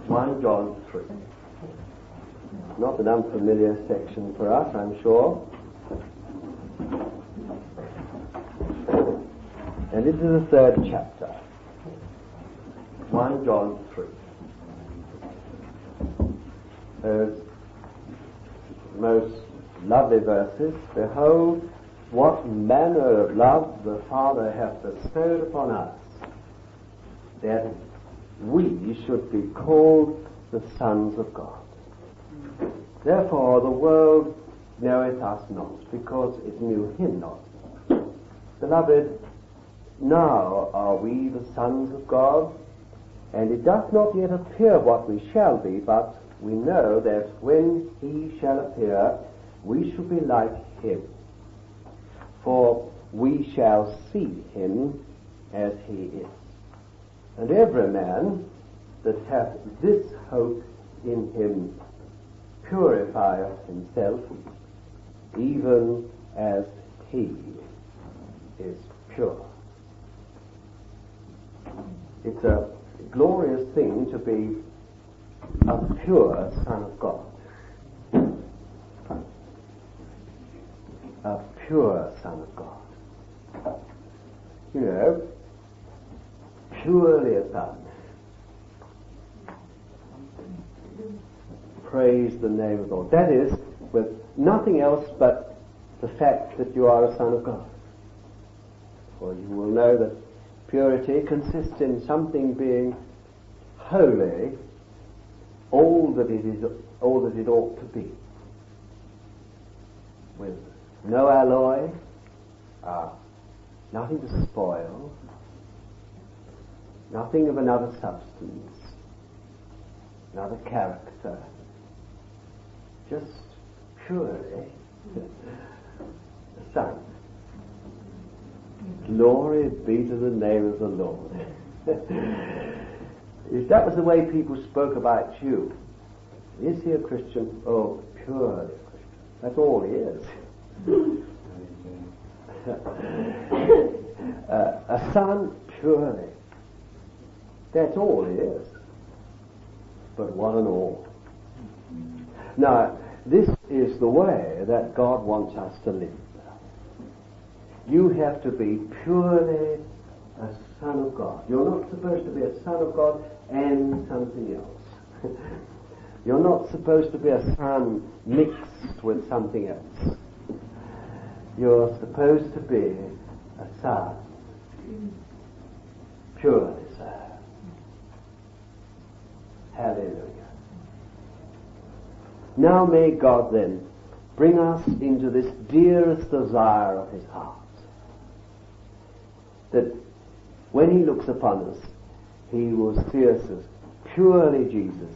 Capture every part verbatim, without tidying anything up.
First John three. Not an unfamiliar section for us, I'm sure. And this is the third chapter. First John three. Those most lovely verses. Behold, what manner of love the Father hath bestowed upon us, that we should be called the sons of God. Therefore the world knoweth us not, because it knew him not. Beloved, now are we the sons of God, and it doth not yet appear what we shall be, but we know that when he shall appear, we shall be like him. For we shall see him as he is. And every man that hath this hope in him purifieth himself, even as he is pure. It's a glorious thing to be a pure son of God. A pure son of God. You know, purely a son. Praise the name of the Lord. That is, with nothing else but the fact that you are a son of God. For you will know that purity consists in something being holy, all that it is, all that it ought to be, with no alloy, uh, nothing to spoil, nothing of another substance, another character, just purely the Son. Glory be to the name of the Lord. If that was the way people spoke about you, is he a Christian? Oh, purely a Christian. That's all he is. uh, a son, purely. That's all he is. But what an all. Now, this is the way that God wants us to live. You have to be purely a son of God. You're not supposed to be a son of God and something else. You're not supposed to be a son mixed with something else. You're supposed to be a son. Purely so. Hallelujah. Now may God then bring us into this dearest desire of his heart, that when he looks upon us, he will see us as purely Jesus.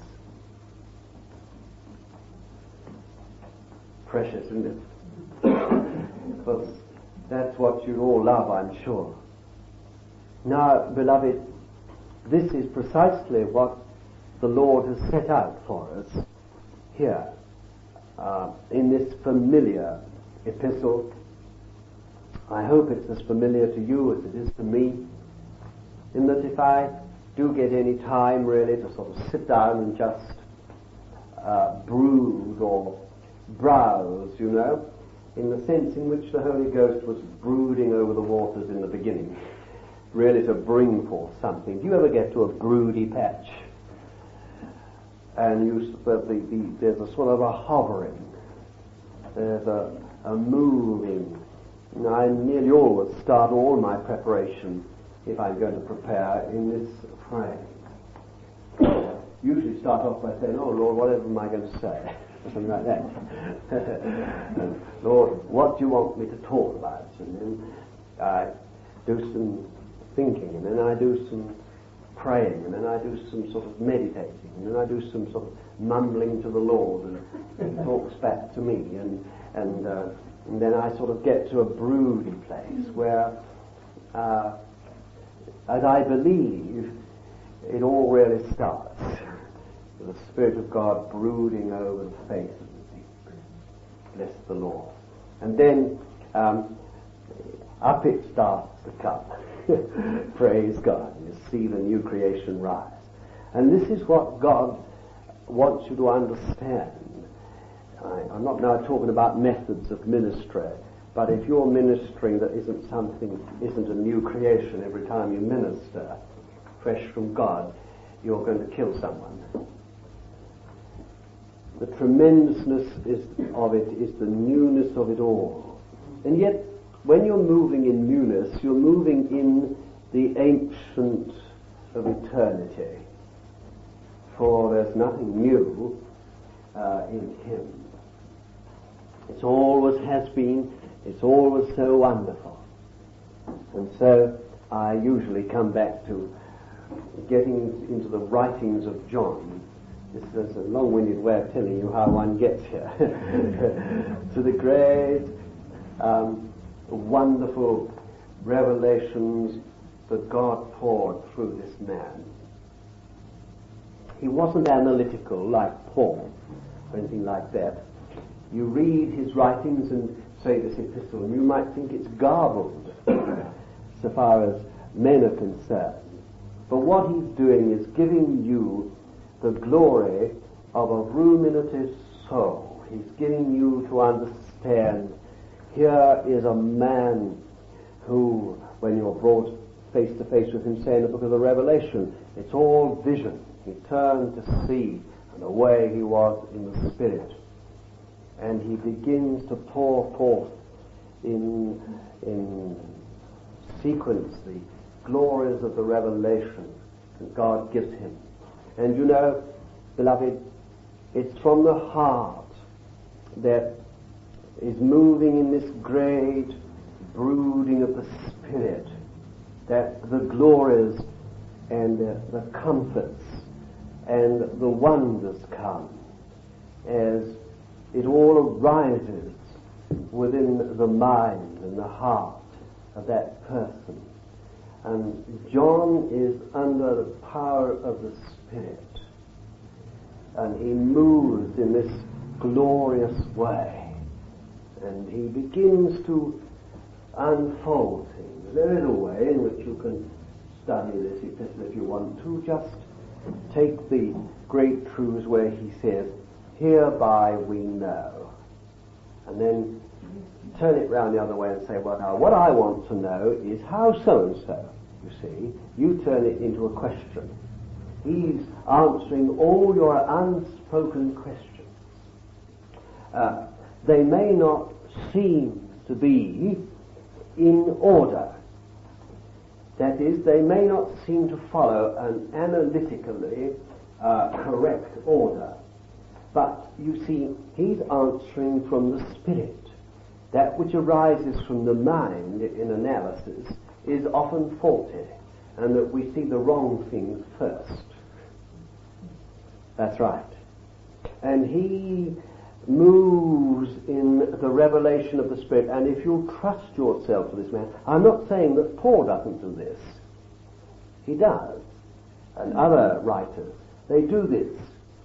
Precious, isn't it? Because that's what you all love, I'm sure. Now, beloved, this is precisely what the Lord has set out for us here uh, in this familiar epistle. I hope it's as familiar to you as it is to me, in that if I do get any time really to sort of sit down and just uh, brood or browse, you know, in the sense in which the Holy Ghost was brooding over the waters in the beginning, really to bring forth something. Do you ever get to a broody patch? And you, the, the, the, there's a sort of a hovering, there's a, a moving. And I nearly always start all my preparation, if I'm going to prepare, in this frame. Usually start off by saying, oh Lord, whatever am I going to say? Something like that. Lord, what do you want me to talk about? And then I do some thinking, and then I do some praying, and then I do some sort of meditating, and then I do some sort of mumbling to the Lord, and he talks back to me, and and, uh, and then I sort of get to a broody place where, uh, as I believe, it all really starts with the Spirit of God brooding over the face of the deep. Bless the Lord. And then um, up it starts to come. Praise God. You see the new creation rise. And this is what God wants you to understand. I, I'm not now talking about methods of ministry, but if you're ministering that isn't something, isn't a new creation every time you minister, fresh from God, you're going to kill someone. The tremendousness is, of it is the newness of it all. And yet, when you're moving in newness, you're moving in the ancient of eternity. For there's nothing new uh, in Him. It's always has been, it's always so wonderful. And so I usually come back to getting into the writings of John. This is a long-winded way of telling you how one gets here. To the great, um, wonderful revelations that God poured through this man. He wasn't analytical like Paul or anything like that. You read his writings and say this epistle, and you might think it's garbled so far as men are concerned. But what he's doing is giving you the glory of a ruminative soul. He's giving you to understand here is a man who, when you're brought face to face with him, say in the book of the Revelation, it's all vision. He turned to see and the way he was in the Spirit. And he begins to pour forth in, in sequence the glories of the revelation that God gives him. And you know, beloved, it's from the heart that is moving in this great brooding of the Spirit that the glories and uh, the comforts and the wonders come as it all arises within the mind and the heart of that person. And John is under the power of the Spirit, and he moves in this glorious way, and he begins to unfold things. There is a way in which you can study this epistle if you want to. Just take the great truths where he says, hereby we know, and then turn it round the other way and say, well, now what I want to know is how so-and-so. You see, you turn it into a question. He's answering all your unspoken questions. Uh, they may not seem to be in order. That is, they may not seem to follow an analytically uh, correct order. But, you see, he's answering from the Spirit. That which arises from the mind in analysis is often faulty, and that we see the wrong things first. That's right. And he moves in the revelation of the Spirit, and if you trust yourself to this man, I'm not saying that Paul doesn't do this. He does. And other writers, they do this.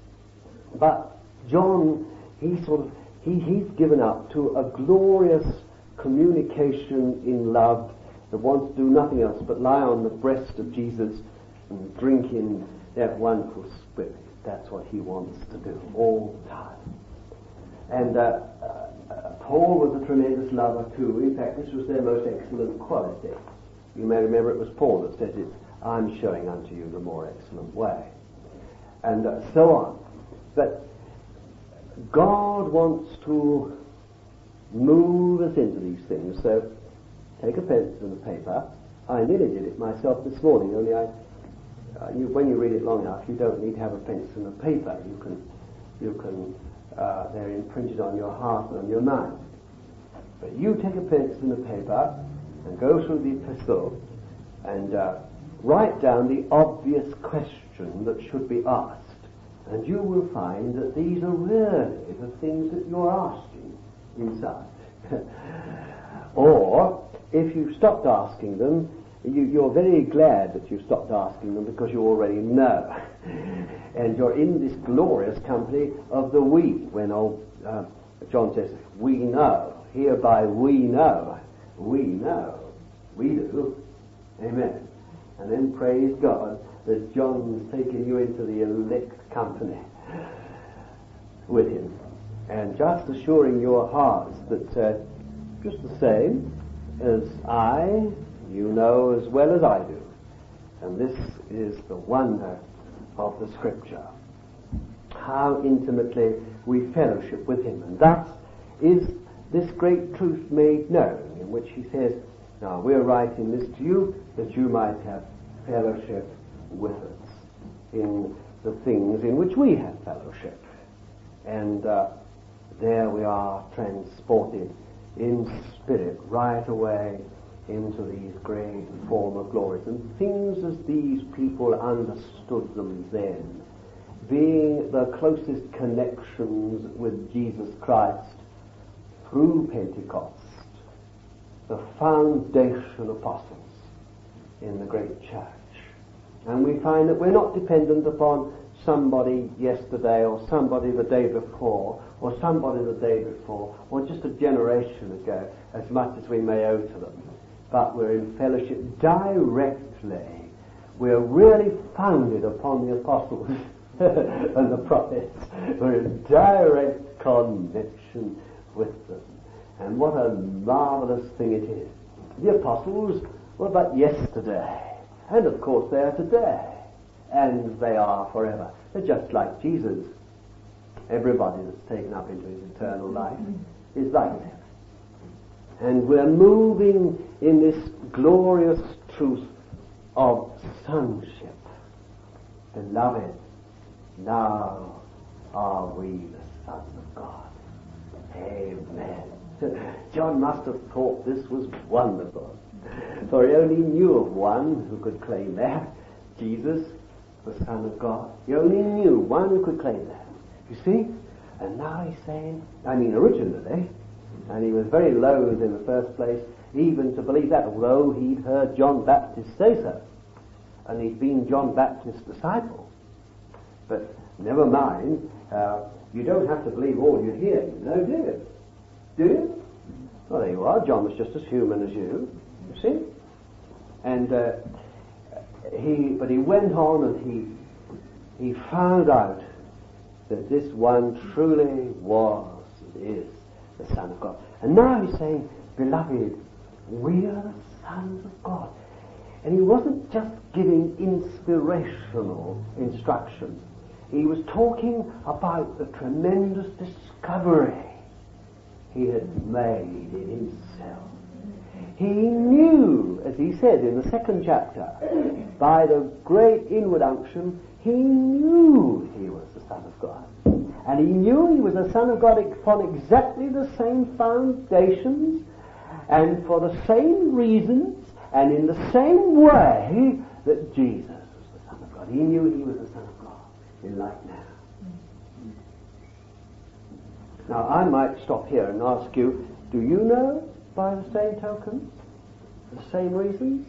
But John, he sort of, he, he's given up to a glorious communication in love that wants to do nothing else but lie on the breast of Jesus and drink in that wonderful Spirit. That's what he wants to do all the time. And uh, uh, Paul was a tremendous lover too. In fact, this was their most excellent quality. You may remember it was Paul that said it, I'm showing unto you the more excellent way. And uh, so on. But God wants to move us into these things. So take a pencil and a paper. I nearly did it myself this morning, only I, uh, you, when you read it long enough, you don't need to have a pencil and a paper. You can, you can, uh, they're imprinted on your heart and on your mind. But you take a pencil and a paper and go through the epistle and uh, write down the obvious question that should be asked. And you will find that these are really the things that you're asking inside. Or, if you've stopped asking them, you, you're very glad that you've stopped asking them because you already know. And you're in this glorious company of the we. When old uh, John says, we know, hereby we know, we know, we do. Amen. And then praise God that John's taken you into the elect company with him, and just assuring your hearts that uh, just the same as I, you know as well as I do. And this is the wonder of the Scripture, how intimately we fellowship with him. And that is this great truth made known, in which he says, now we're writing this to you that you might have fellowship with us in the things in which we have fellowship. And uh, there we are transported in spirit right away into these great and former glories, and things as these people understood them then, being the closest connections with Jesus Christ through Pentecost, the foundation apostles in the great church. And we find that we're not dependent upon somebody yesterday or somebody the day before or somebody the day before or just a generation ago, as much as we may owe to them. But we're in fellowship directly. We're really founded upon the apostles and the prophets. We're in direct connection with them. And what a marvelous thing it is. The apostles were but yesterday. And of course they are today. And they are forever. They're just like Jesus. Everybody that's taken up into his eternal life is like them. And we're moving in this glorious truth of sonship. Beloved, now are we the sons of God. Amen. John must have thought this was wonderful, for he only knew of one who could claim that, Jesus, the Son of God. He only knew one who could claim that. You see? And now he's saying, I mean originally, and he was very loath in the first place even to believe that, although he'd heard John Baptist say so, and he'd been John Baptist's disciple. But never mind, uh, you don't have to believe all you hear, you know, do you? Do you? Well, there you are. John was just as human as you, you see? And uh, he, but he went on and he, he found out that this one truly was, is, the Son of God. And now he's saying, beloved, we are the sons of God. And he wasn't just giving inspirational instruction. He was talking about the tremendous discovery he had made in himself. He knew, as he said in the second chapter, by the great inward unction, he knew he was the Son of God. And he knew he was the Son of God upon exactly the same foundations and for the same reasons and in the same way that Jesus was the Son of God. He knew he was the Son of God in like manner. Now I might stop here and ask you, do you know by the same token, the same reasons?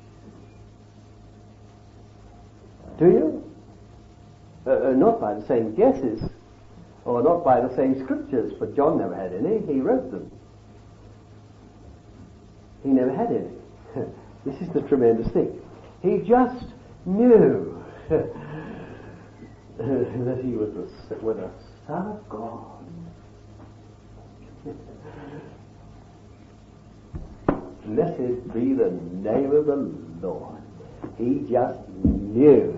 Do you? Uh, uh, not by the same guesses, or not by the same scriptures, for John never had any. He wrote them. He never had any. This is the tremendous thing. He just knew that he was the, was the Son of God. Blessed be the name of the Lord. He just knew.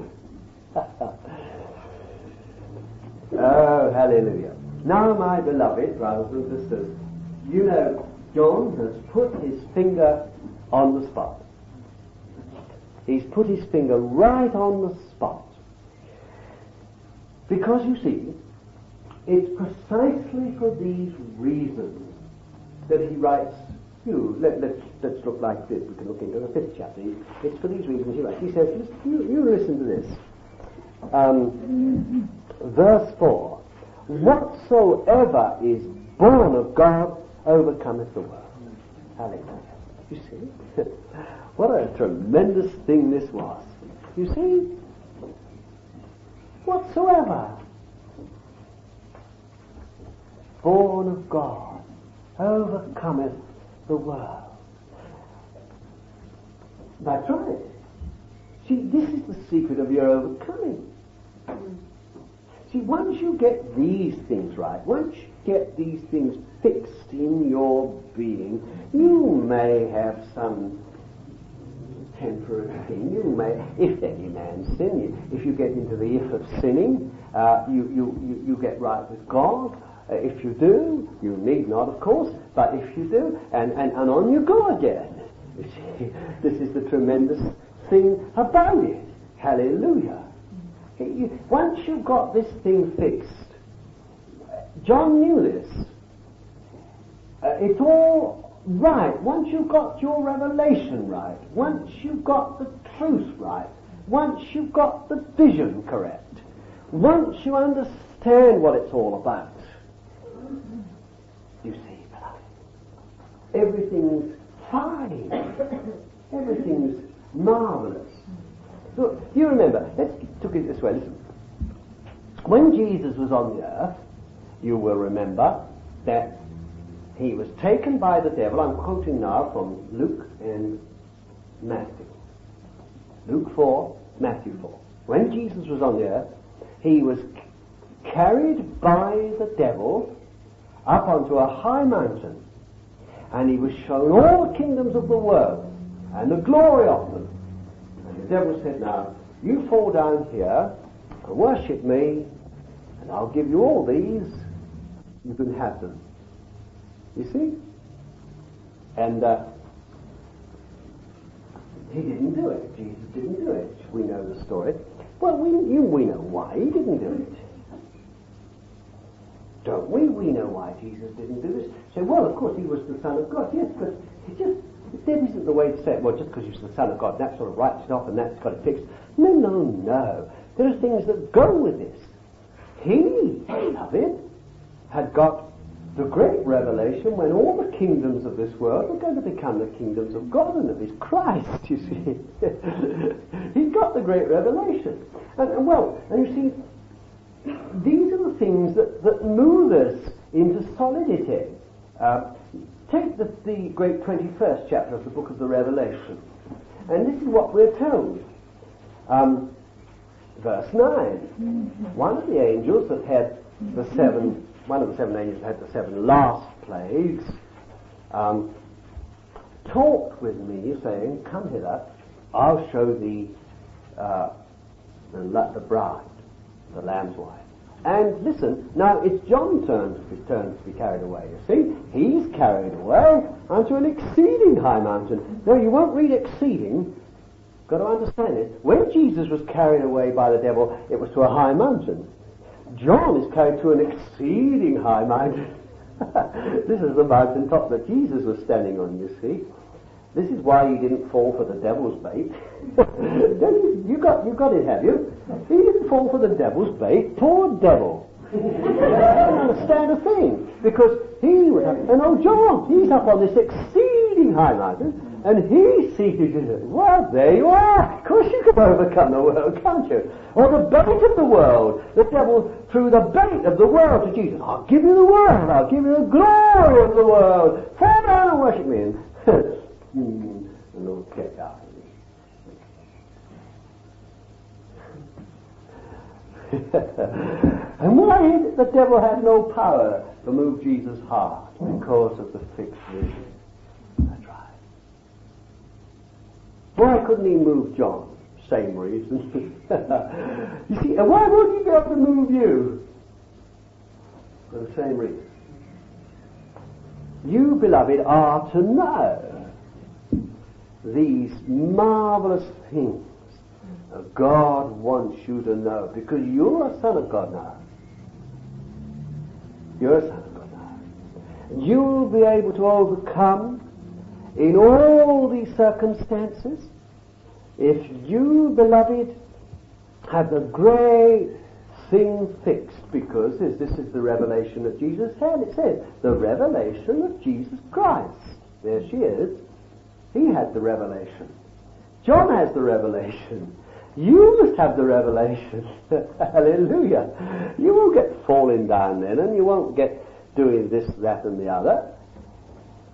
Oh, hallelujah. Now, my beloved brothers and sisters, you know, John has put his finger on the spot. He's put his finger right on the spot. Because, you see, it's precisely for these reasons that he writes, you, let, let's, let's look like this. We can look into the fifth chapter. It's for these reasons he writes. He says, you, you listen to this. Um, verse four, whatsoever is born of God overcometh the world. Hallelujah. You see? What a tremendous thing this was. You see? Whatsoever born of God overcometh the world. That's right. See, this is the secret of your overcoming. See, once you get these things right, once you get these things fixed in your being, you may have some temporary thing. You may, if any man sin, you, if you get into the if of sinning, uh, you, you, you, you get right with God. Uh, if you do, you need not, of course, but if you do, and, and, and on you go again. You see, this is the tremendous thing about it. Hallelujah. You, once you've got this thing fixed, John knew this. Uh, it's all right. Once you've got your revelation right, once you've got the truth right, once you've got the vision correct, once you understand what it's all about, you see, everything's fine. Everything's marvelous. Look, you remember, let's look at it this way, listen. When Jesus was on the earth, you will remember that he was taken by the devil. I'm quoting now from Luke and Matthew. Luke four, Matthew four. When Jesus was on the earth, he was c- carried by the devil up onto a high mountain, and he was shown all the kingdoms of the world and the glory of them. And the devil said, now, you fall down here and worship me, and I'll give you all these. You can have them. You see? And uh, he didn't do it. Jesus didn't do it. We know the story. Well, we, you, we know why he didn't do it. Don't we? We know why Jesus didn't do this. So, well, of course, he was the Son of God. Yes, but it just, that isn't the way to say it. Well, just because he's the Son of God, that sort of writes it off and that's got it fixed. No, no, no. There are things that go with this. He, beloved, had got the great revelation when all the kingdoms of this world were going to become the kingdoms of God and of his Christ, you see. He got the great revelation. And, and well, and you see, these are the things that, that move us into solidity. Uh, take the, the great twenty-first chapter of the book of the Revelation. And this is what we're told. Um, verse nine. One of the angels that had the seven, one of the seven angels that had the seven last plagues, um, talked with me, saying, come hither, I'll show thee uh, the, the bride, the Lamb's wife. And listen, now it's John's turn to be, turn to be carried away, you see. He's carried away unto an exceeding high mountain. Now you won't read exceeding, got to understand it. When Jesus was carried away by the devil, it was to a high mountain. John is carried to an exceeding high mountain. This is the mountain top that Jesus was standing on, you see. This is why he didn't fall for the devil's bait. you, you got you got it, have you? He didn't fall for the devil's bait. Poor devil. He didn't understand a thing. Because he was up, and oh John, he's up on this exceeding high mountain, and he's seated in it. Well, there you are. Of course you can overcome the world, can't you? Or the bait of the world. The devil threw the bait of the world to Jesus. I'll give you the world. I'll give you the glory of the world. Fall down and worship me. Mm, a little kick out of me. And why is it the devil had no power to move Jesus' heart? Because of the fixed vision. That's right. Why couldn't he move John? Same reason. You see, and why wouldn't he be able to move you? For the same reason. You, beloved, are to know these marvelous things that God wants you to know, because you're a son of God now. You're a son of God now. You'll be able to overcome in all these circumstances if you, beloved, have the great thing fixed, because this, this is the revelation that Jesus had. It says, the revelation of Jesus Christ. There she is. He had the revelation. John has the revelation. You must have the revelation. Hallelujah. You won't get falling down then, and you won't get doing this, that, and the other.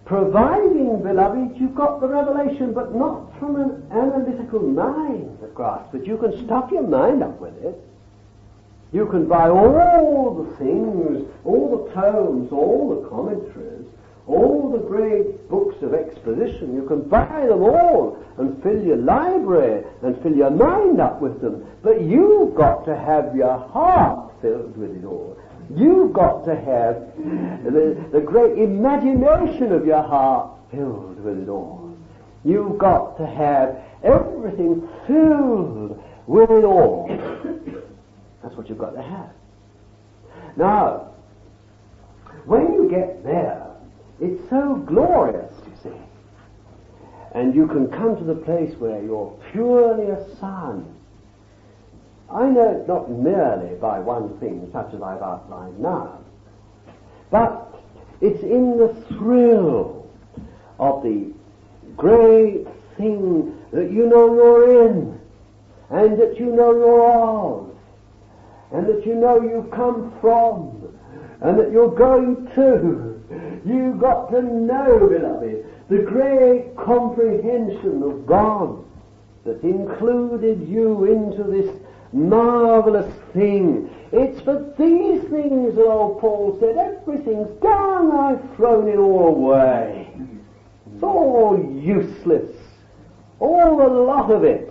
providing, beloved, you've got the revelation, but not from an analytical mind of Christ. But you can stuff your mind up with it. You can buy all the things, all the tomes, all the commentaries, all the great books of exposition. You can buy them all and fill your library and fill your mind up with them. But you've got to have your heart filled with it all. You've got to have the, the great imagination of your heart filled with it all. You've got to have everything filled with it all. That's what you've got to have. Now, when you get there, it's so glorious, you see. And you can come to the place where you're purely a son. I know it's not merely by one thing, such as I've outlined now, but it's in the thrill of the great thing that you know you're in, and that you know you're of, and that you know you've come from, and that you're going to. You've got to know, beloved, the great comprehension of God that included you into this marvelous thing. It's for these things that old Paul said, everything's gone, I've thrown it all away. It's all useless. All the lot of it.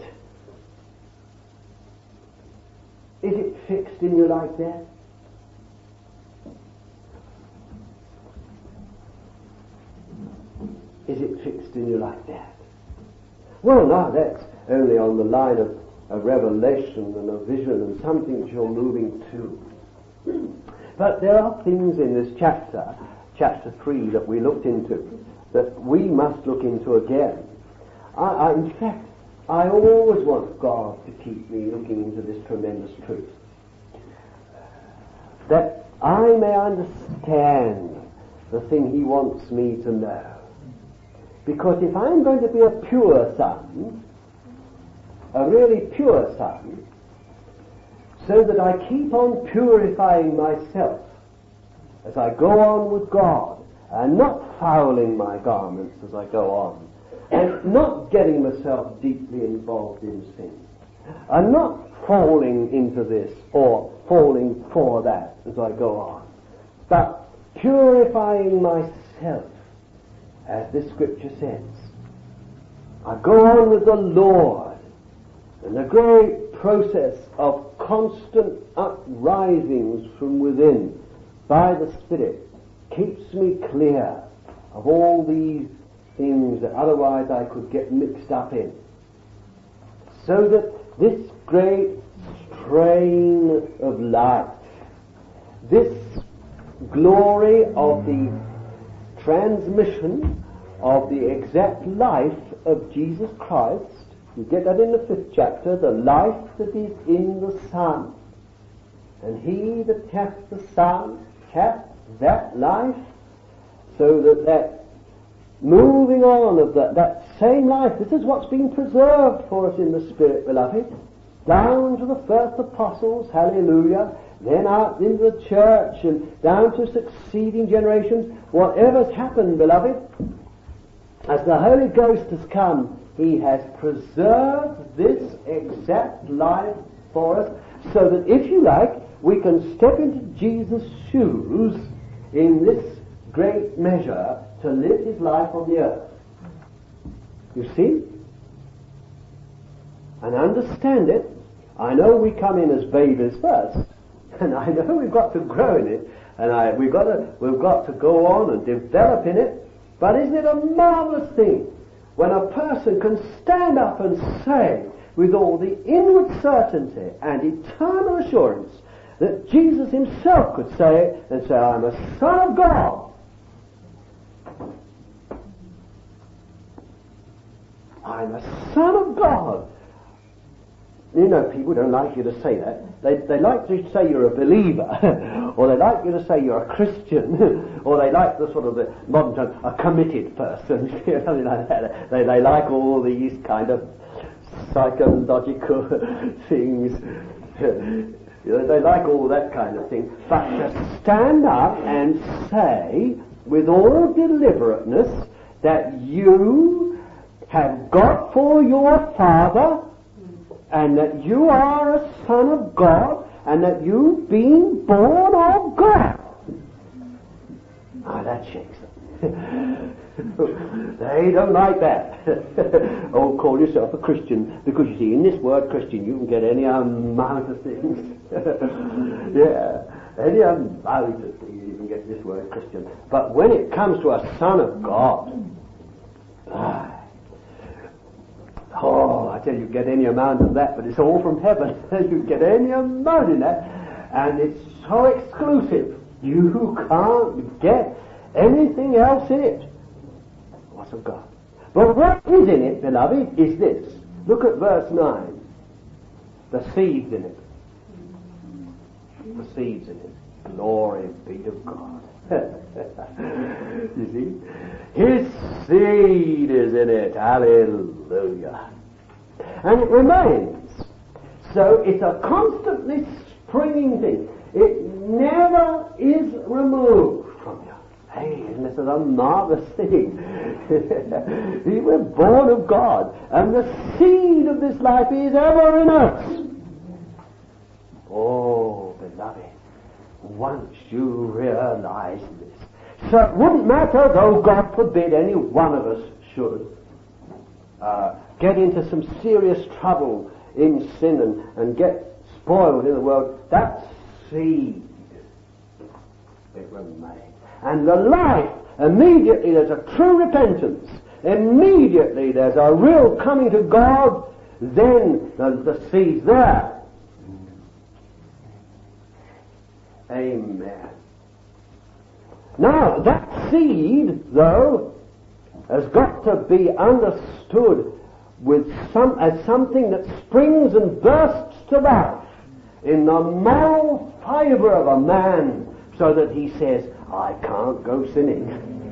Is it fixed in you like that? Is it fixed in you like that? Well, now that's only on the line of a revelation and a vision and something that you're moving to. But there are things in this chapter, chapter three, that we looked into, that we must look into again. I, I, in fact, I always want God to keep me looking into this tremendous truth, that I may understand the thing He wants me to know. Because if I'm going to be a pure son, a really pure son, so that I keep on purifying myself as I go on with God, and not fouling my garments as I go on, and not getting myself deeply involved in sin, and not falling into this or falling for that as I go on, but purifying myself, as this scripture says. I go on with the Lord, and the great process of constant uprisings from within by the Spirit keeps me clear of all these things that otherwise I could get mixed up in. So that this great strain of life, this glory of the transmission of the exact life of Jesus Christ, you get that in the fifth chapter, the life that is in the Son. And he that hath the Son hath that life, so that that moving on of that, that same life, this is what's been preserved for us in the Spirit, beloved, down to the first apostles, hallelujah, then out into the church and down to succeeding generations. Whatever's happened, beloved, as the Holy Ghost has come, He has preserved this exact life for us, so that, if you like, we can step into Jesus' shoes in this great measure to live His life on the earth. You see? And understand it. I know we come in as babies first, and I know we've got to grow in it, and I, we've got to we've got to go on and develop in it. But isn't it a marvelous thing when a person can stand up and say, with all the inward certainty and eternal assurance, that Jesus Himself could say it, and say, I'm a son of God. I'm a son of God. You know, people don't like you to say that. They they like to say you're a believer, or they like you to say you're a Christian, or they like the sort of the modern term, a committed person, something like that. They they like all these kind of psychological things. You know, they like all that kind of thing. But to stand up and say, with all deliberateness that you have got for your father, and that you are a son of God, and that you've been born of God. Ah, that shakes them. They don't like that. Oh, call yourself a Christian, because you see, in this word Christian, you can get any amount of things. Yeah, any amount of things you can get this word Christian. But when it comes to a son of God, ah, oh, I tell you, you get any amount of that, but it's all from heaven. You get any amount in that, and it's so exclusive. You can't get anything else in it. What's of God? But what is in it, beloved, is this. Look at verse nine. The seeds in it. The seeds in it. Glory be to God. You see? His seed is in it. Hallelujah. And it remains. So it's a constantly springing thing. It never is removed from you. Hey, isn't this a marvelous thing? We were born of God, and the seed of this life is ever in us. Oh, beloved, once you realize this. So it wouldn't matter, though God forbid any one of us should uh, get into some serious trouble in sin and, and get spoiled in the world. That seed, it remains. And the life, immediately there's a true repentance. Immediately there's a real coming to God. Then the, the seed's there. Amen. Now, that seed, though, has got to be understood with some as something that springs and bursts to life in the moral fibre of a man, so that he says, I can't go sinning.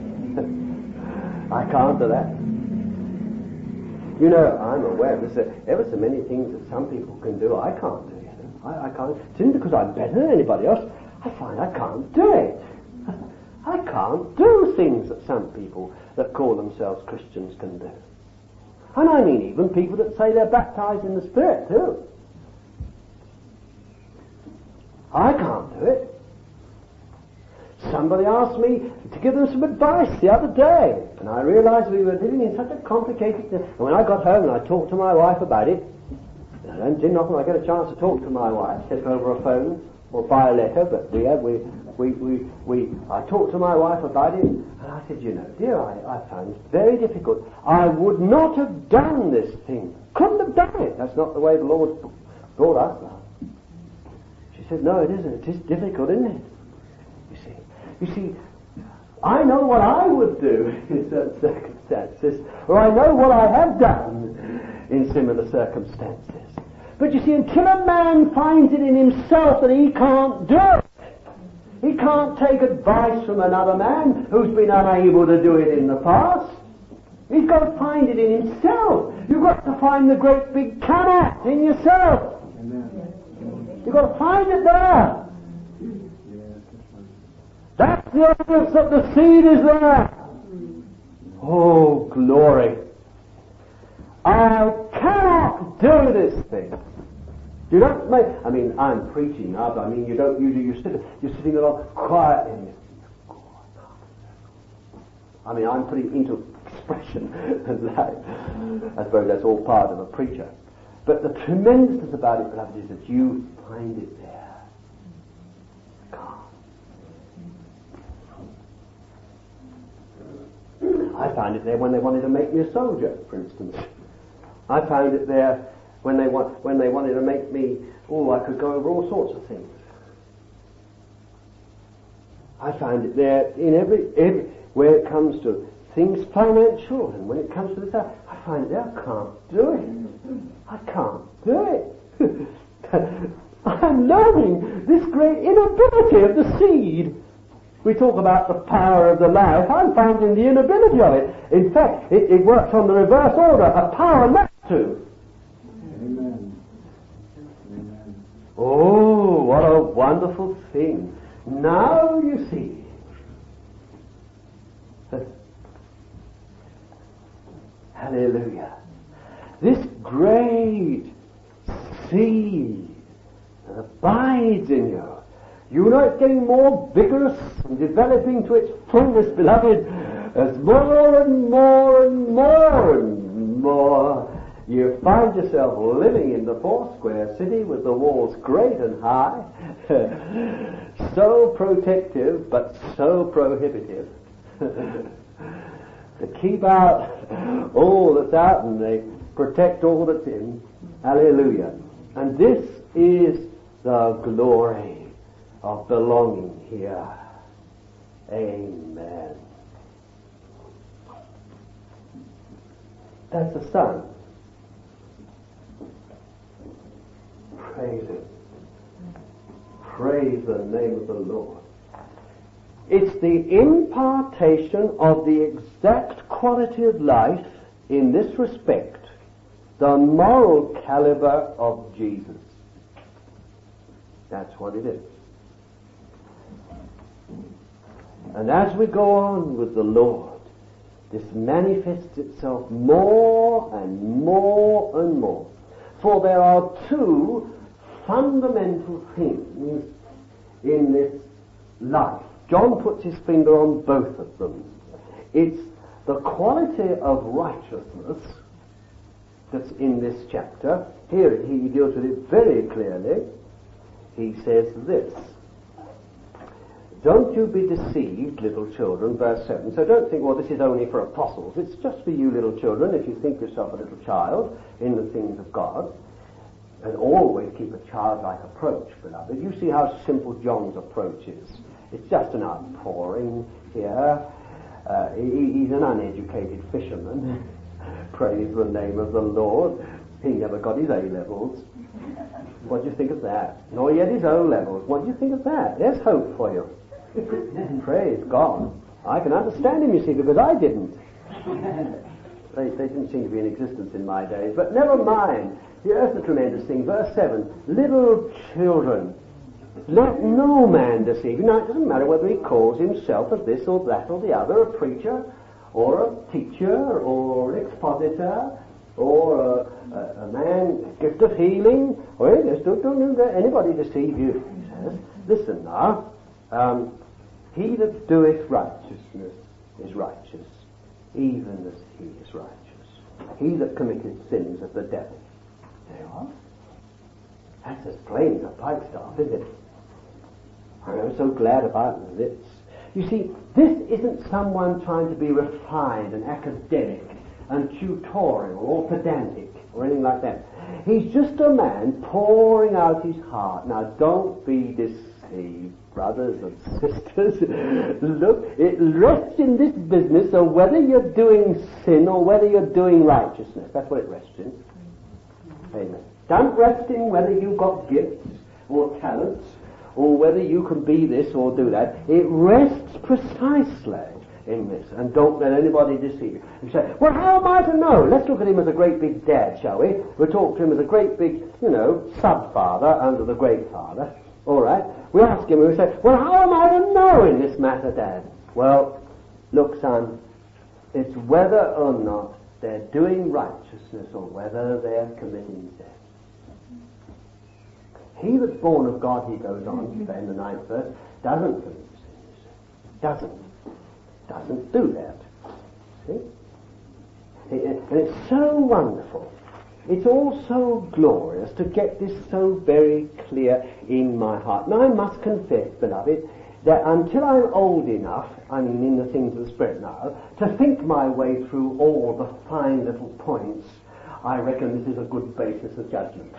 I can't do that. You know, I'm aware of this. Ever so many things that some people can do, I can't do. You know? I, I can't. It isn't because I'm better than anybody else. I find I can't do it. I can't do things that some people that call themselves Christians can do. And I mean even people that say they're baptized in the Spirit too. I can't do it. Somebody asked me to give them some advice the other day, and I realized we were living in such a complicated thing. And when I got home and I talked to my wife about it, and didn't often I get a chance to talk to my wife, except over a phone or by a letter, but we, we, we, we, we, I talked to my wife about it, and I said, you know, dear, I, I found it very difficult. I would not have done this thing. Couldn't have done it. That's not the way the Lord brought us up. She said, no, it isn't. It is difficult, isn't it? You see. You see, I know what I would do in certain circumstances, or I know what I have done in similar circumstances. But you see, until a man finds it in himself that he can't do it, he can't take advice from another man who's been unable to do it in the past. He's got to find it in himself. You've got to find the great big cannot in yourself. Amen. You've got to find it there. That's the evidence that the seed is there. Oh, glory. I cannot do this thing. You don't make, I mean, I'm preaching now, but I mean, you don't usually, you're sitting, you're sitting along quietly. And you, I mean, I'm putting into expression and life. I suppose that's all part of a preacher. But the tremendousness about it, beloved, is that you find it there. God. I found it there when they wanted to make me a soldier, for instance. I found it there when they want, when they wanted to make me, oh, I could go over all sorts of things. I find it there in every, every where it comes to things financial, and when it comes to this, I, I find it there. I can't do it. I can't do it. I'm learning this great inability of the seed. We talk about the power of the life. I'm finding the inability of it. In fact, it, it works on the reverse order, a power not to. Amen. Amen. Oh, what a wonderful thing. Now you see. Hallelujah. This great seed that abides in you. You know it's getting more vigorous and developing to its fullness, beloved, as more and more and more and more you find yourself living in the four-square city with the walls great and high, so protective but so prohibitive. To keep out all that's out and they protect all that's in. Hallelujah. And this is the glory of belonging here. Amen. That's the Son. Praise Him. Praise the name of the Lord. It's the impartation of the exact quality of life in this respect, the moral caliber of Jesus. That's what it is. And as we go on with the Lord, this manifests itself more and more and more. For there are two fundamental things in this life. John puts his finger on both of them. It's the quality of righteousness that's in this chapter. Here he deals with it very clearly. He says this: don't you be deceived, little children, verse seven. So don't think, well, this is only for apostles. It's just for you, little children, if you think yourself a little child in the things of God. And always keep a childlike approach, beloved. You see how simple John's approach is. It's just an outpouring here. Uh, he, he's an uneducated fisherman. Praise the name of the Lord. He never got his A-levels. What do you think of that? Nor yet his O-levels. What do you think of that? There's hope for you. Praise God. I can understand him, you see, because I didn't. They, they didn't seem to be in existence in my days. But never mind. Here's the tremendous thing. Verse seven. Little children, let no man deceive you. Now, it doesn't matter whether he calls himself a this or that or the other, a preacher or a teacher or an expositor or a, a, a man, gift of healing, or anything. Don't, don't let anybody deceive you, he says. Listen now. Um, he that doeth righteousness is righteous, even as he is righteous. He that committeth sins of the devil. There you are. That's as plain as a pikestaff, isn't it? I'm so glad about this. You see, this isn't someone trying to be refined and academic and tutorial or pedantic or anything like that. He's just a man pouring out his heart. Now, don't be deceived, brothers and sisters. Look, it rests in this business of whether you're doing sin or whether you're doing righteousness. That's what it rests in. Amen. Don't rest in whether you've got gifts or talents or whether you can be this or do that. It rests precisely in this. And don't let anybody deceive you. You say, well, how am I to know? Let's look at him as a great big dad, shall we? We'll talk to him as a great big, you know, sub-father under the great father. All right? We ask him and we say, well, how am I to know in this matter, Dad? Well, look, son, it's whether or not they're doing righteousness or whether they're committing sin. He that's born of God, he goes on to say in the ninth verse, doesn't commit sin. Doesn't. Doesn't do that. See? And it's so wonderful. It's all so glorious to get this so very clear in my heart. Now I must confess, beloved, that until I'm old enough, I mean in the things of the Spirit now, to think my way through all the fine little points, I reckon this is a good basis of judgment.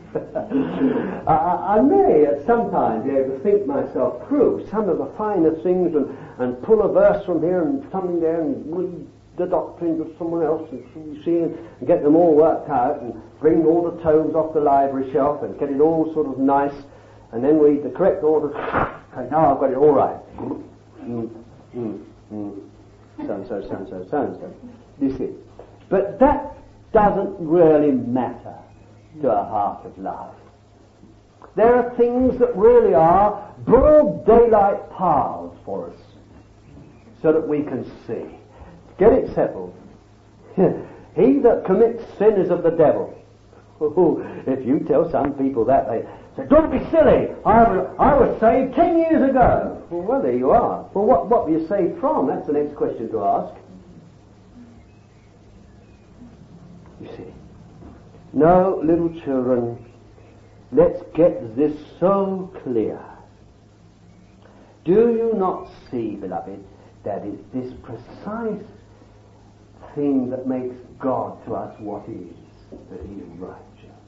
I, I may at some time be able to think myself through some of the finer things and, and pull a verse from here and something there and read the doctrines of someone else and you see and get them all worked out and bring all the tomes off the library shelf and get it all sort of nice and then read the correct order. Okay, now I've got it all right. Mm, mm, mm. So and so, so and so, so and so. You see. But that doesn't really matter to a heart of love. There are things that really are broad daylight paths for us. so that we can see. Get it settled. He that commits sin is of the devil. Oh, if you tell some people that, they say, don't be silly. I was, I was saved ten years ago. Well, well, there you are. Well, what, what were you saved from? That's the next question to ask. You see. No, little children, let's get this so clear. Do you not see, beloved, that it's this precise thing that makes God to us what He is, that He is righteous?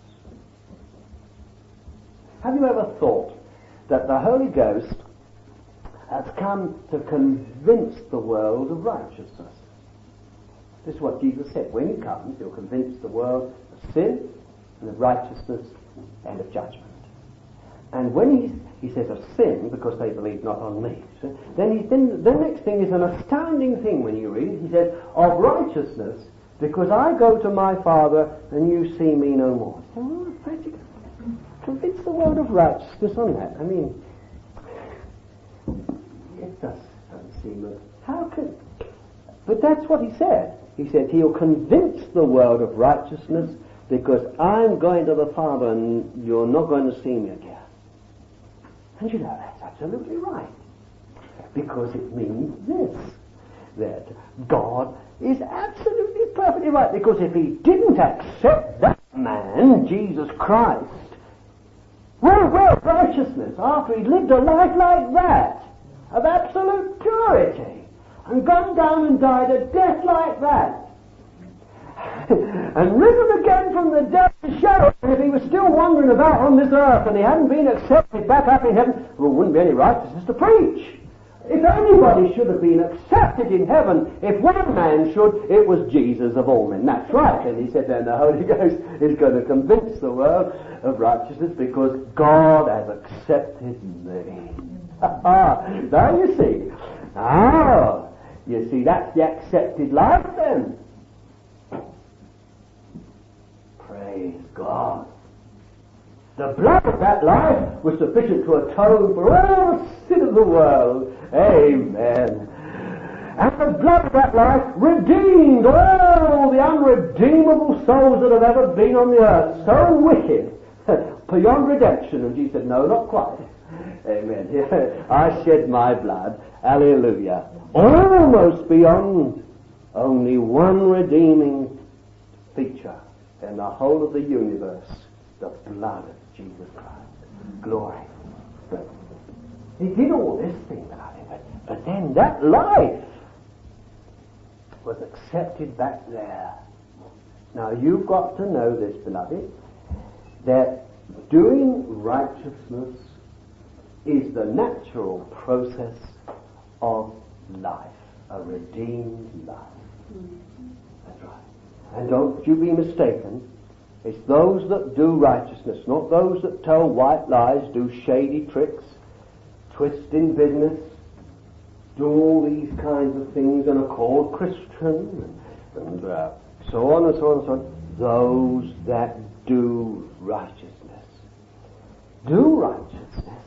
Have you ever thought that the Holy Ghost has come to convince the world of righteousness? This is what Jesus said. When He comes, He'll convince the world of sin and of righteousness and of judgment. And when he, he says of sin, because they believe not on me, so then, he, then the next thing is an astounding thing when you read it. He says, of righteousness, because I go to my Father and you see me no more. So, oh, practically convince the world of righteousness on that. I mean, it does, doesn't seem that. How could... But that's what he said. He said he'll convince the world of righteousness because I'm going to the Father and you're not going to see me again. And you know, that's absolutely right. Because it means this, that God is absolutely perfectly right. Because if He didn't accept that man, Jesus Christ, where were righteousness after He lived a life like that, of absolute purity, and gone down and died a death like that, and risen again from the dead to show, and if He was still wandering about on this earth and He hadn't been accepted back up in heaven, well, there wouldn't be any righteousness to preach. If anybody should have been accepted in heaven, if one man should, it was Jesus of all men. That's right. And He said then the Holy Ghost is going to convince the world of righteousness because God has accepted me. Now you see. Oh, you see, that's the accepted life then. Praise God. The blood of that life was sufficient to atone for all the sin of the world. Amen. And the blood of that life redeemed all the unredeemable souls that have ever been on the earth. So wicked, beyond redemption. And Jesus said, no, not quite. Amen. I shed my blood. Hallelujah. Almost beyond only one redeeming feature in the whole of the universe, the blood of Jesus Christ. Glory. But He did all this thing, but, but then that life was accepted back there. Now you've got to know this, beloved, that doing righteousness is the natural process of life, a redeemed life. That's right. And don't you be mistaken. It's those that do righteousness, not those that tell white lies, do shady tricks, twist in business, do all these kinds of things and are called Christian, and, and uh, so on and so on and so on. Those that do righteousness. Do righteousness.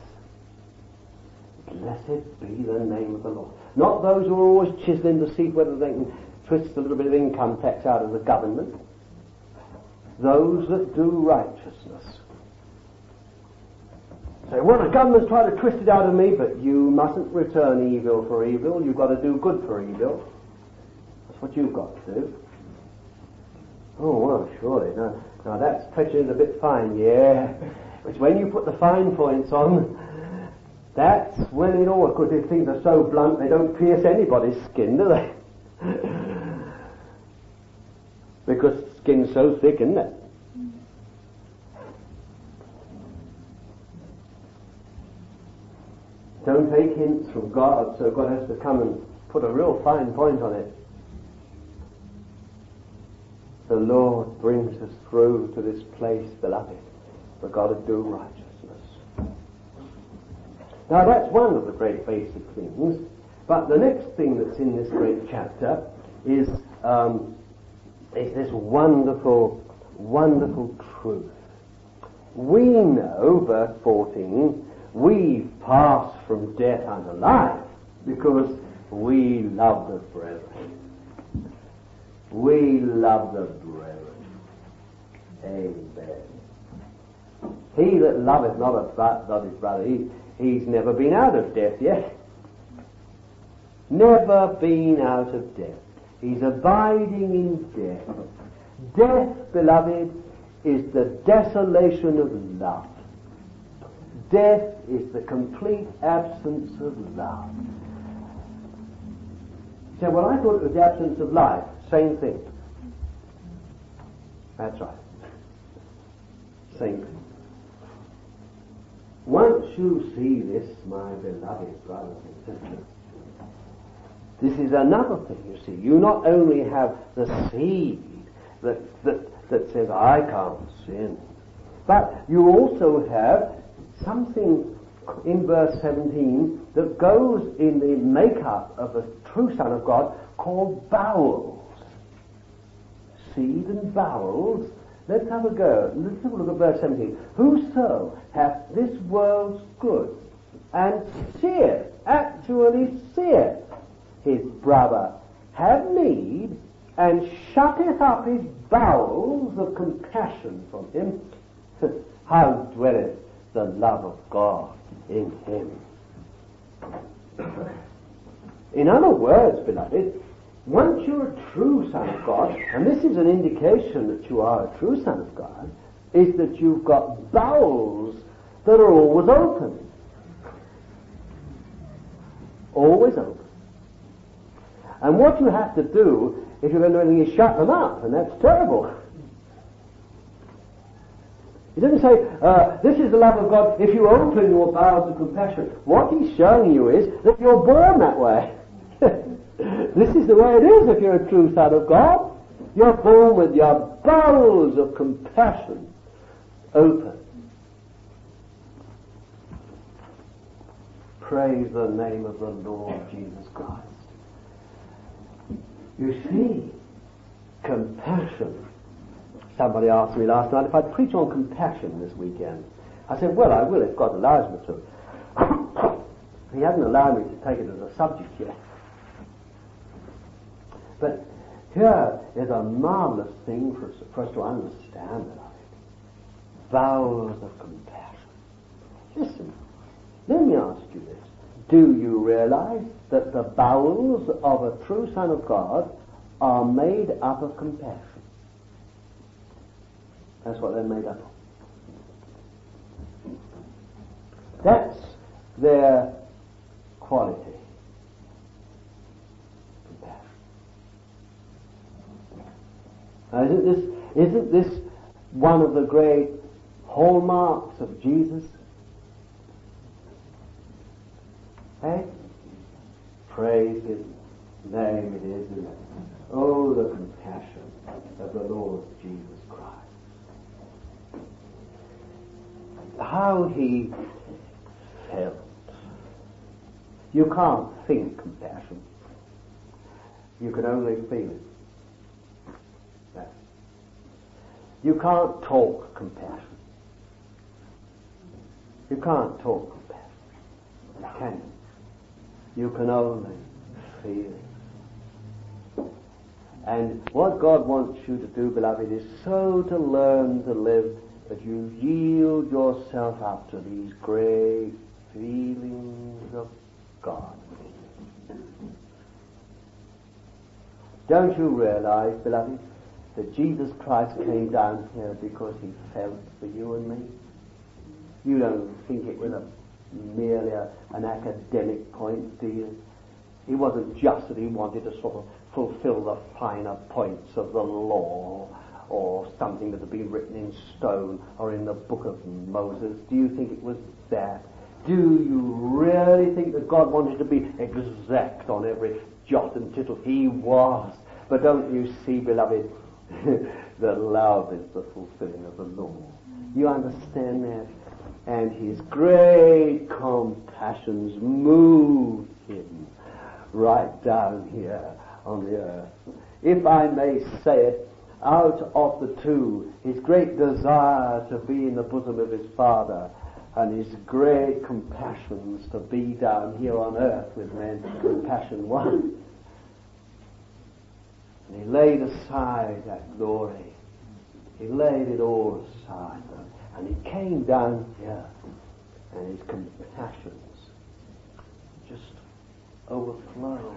Blessed be the name of the Lord. Not those who are always chiseling to see whether they can twist a little bit of income tax out of the government. Those that do righteousness. Say, well, the government's trying to twist it out of me, but you mustn't return evil for evil. You've got to do good for evil. That's what you've got to do. Oh, well, surely. Now, now that's stretching it a bit fine, yeah. Which when you put the fine points on, that's when it all, because these things are so blunt, they don't pierce anybody's skin, do they? Because skin's so thick, isn't it? Don't take hints from God, so God has to come and put a real fine point on it. The Lord brings us through to this place, beloved. We've got to do righteousness. Now that's one of the great basic things. But the next thing that's in this great chapter is, um, is this wonderful, wonderful truth. We know, verse fourteen, we've passed from death unto life, because We love the brethren. We love the brethren. Amen. He that loveth not, a bro- not his brother, he, he's never been out of death yet. Never been out of death. He's abiding in death. Death, beloved, is the desolation of love. Death is the complete absence of love. You say, well, I thought it was the absence of life. Same thing. That's right. Same thing. Once you see this, my beloved brothers and sisters, this is another thing, you see. You not only have the seed that, that, that says, I can't sin, but you also have something in verse seventeen that goes in the makeup of a true Son of God called bowels. Seed and bowels. Let's have a go. Let's have a look at verse seventeen. Whoso hath this world's good and seeth, actually seeth, his brother have need, and shutteth up his bowels of compassion from him, how dwelleth the love of God in him? In other words, beloved, once you're a true Son of God, and this is an indication that you are a true Son of God, is that you've got bowels that are always open. Always open. And what you have to do, if you're going to do anything, is shut them up, and that's terrible. He doesn't say, uh, this is the love of God if you open your bowels of compassion. What he's showing you is that you're born that way. This is the way it is if you're a true Son of God. You're born with your bowels of compassion open. Praise the name of the Lord Jesus Christ. You see, compassion. Somebody asked me last night if I'd preach on compassion this weekend. I said, well, I will if God allows me to. He hasn't allowed me to take it as a subject yet. But here is a marvelous thing for us, for us to understand, beloved. Bowels of compassion. Listen, let me ask you this. Do you realize that the bowels of a true Son of God are made up of compassion? That's what they're made up of. That's their quality. Compassion. Now, isn't this, isn't this one of the great hallmarks of Jesus? Hey? Praise His name it is, isn't it? Oh, the compassion of the Lord Jesus Christ. How He felt. You can't think compassion. You can only feel it. That's it. You can't talk compassion. You can't talk compassion. Can you? You can only feel it. And what God wants you to do, beloved, is so to learn to live that you yield yourself up to these great feelings of God. Don't you realize, beloved, that Jesus Christ came down here because He felt for you and me? You don't think it was a merely a, an academic point, do you? It wasn't just that He wanted to sort of fulfill the finer points of the law or something that had been written in stone or in the book of Moses. Do you think it was that? Do you really think that God wanted to be exact on every jot and tittle? He was. But don't you see, beloved, that love is the fulfilling of the law? You understand that? And His great compassions moved Him right down here on the earth. If I may say it, out of the two, His great desire to be in the bosom of His Father and his great compassions to be down here on earth with men, compassion one. And he laid aside that glory. He laid it all aside. And he came down here, and his compassions just overflowed.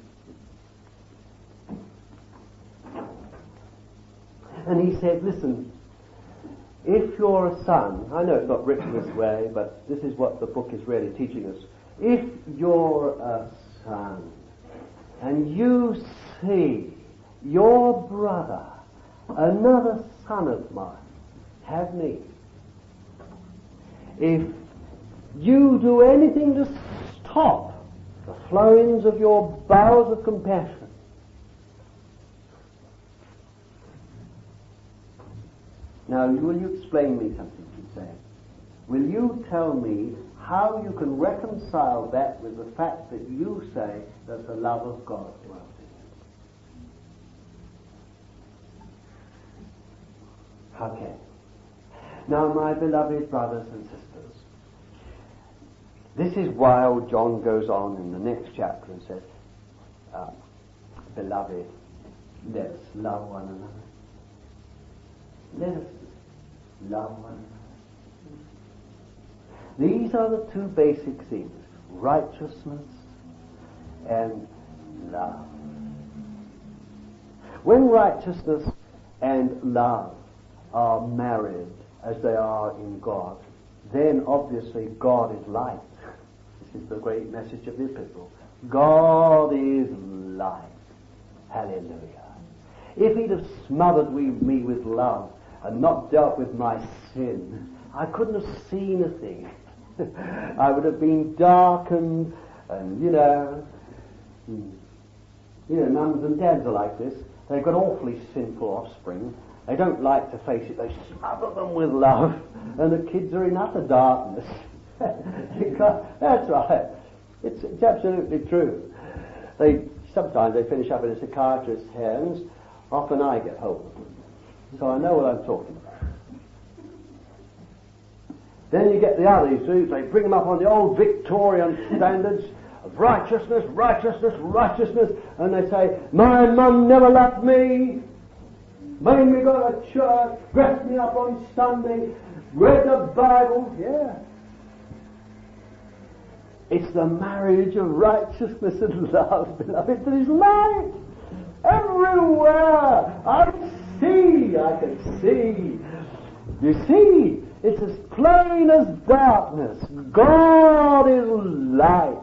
And he said, listen, if you're a son, I know it's not written this way, but this is what the book is really teaching us. If you're a son, and you see your brother, another son of mine, have me, if you do anything to stop the flowings of your bowels of compassion, now, will you explain me something, he said? Will you tell me how you can reconcile that with the fact that you say that the love of God dwells in you? Okay. Now, my beloved brothers and sisters, this is why old John goes on in the next chapter and says, uh, beloved, let us love one another. Let us love one another. These are the two basic things, righteousness and love. When righteousness and love are married as they are in God, then obviously God is light. This is the great message of the epistle. God is light. Hallelujah. If he'd have smothered me with love and not dealt with my sin, I couldn't have seen a thing. I would have been darkened, and you know, you know, mums and dads are like this. They've got awfully sinful offspring. They don't like to face it. They smother them with love, and the kids are in utter darkness. That's right. It's, it's absolutely true. They sometimes they finish up in a psychiatrist's hands. Often I get hold of them. So I know what I'm talking about. Then you get the others, they bring them up on the old Victorian standards of righteousness, righteousness, righteousness, and they say, my mum never loved me, made me go to church, dressed me up on Sunday, read the Bible. Yeah. It's the marriage of righteousness and love, beloved, that is light. Everywhere I see, I can see. You see, it's as plain as darkness. God is light.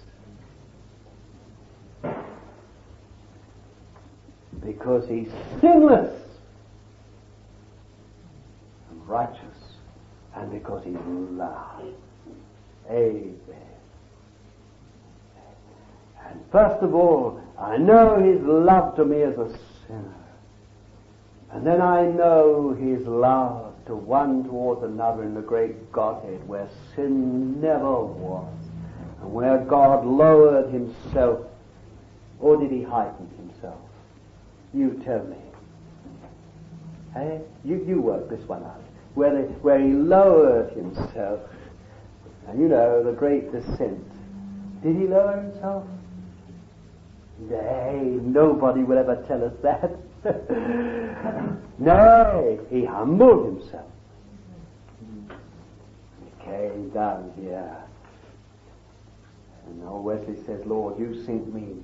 Because he's sinless and righteous, and because he's love. Amen. And first of all, I know his love to me as a sinner. And then I know his love to one towards another in the great Godhead, where sin never was, and where God lowered himself, or did he heighten himself? You tell me. Hey, you, you work this one out. Where, they, where he lowered himself, and you know, the great descent. Did he lower himself? Nay, nobody will ever tell us that. Nay, he humbled himself. He came down here. And old Wesley says, Lord, you sink me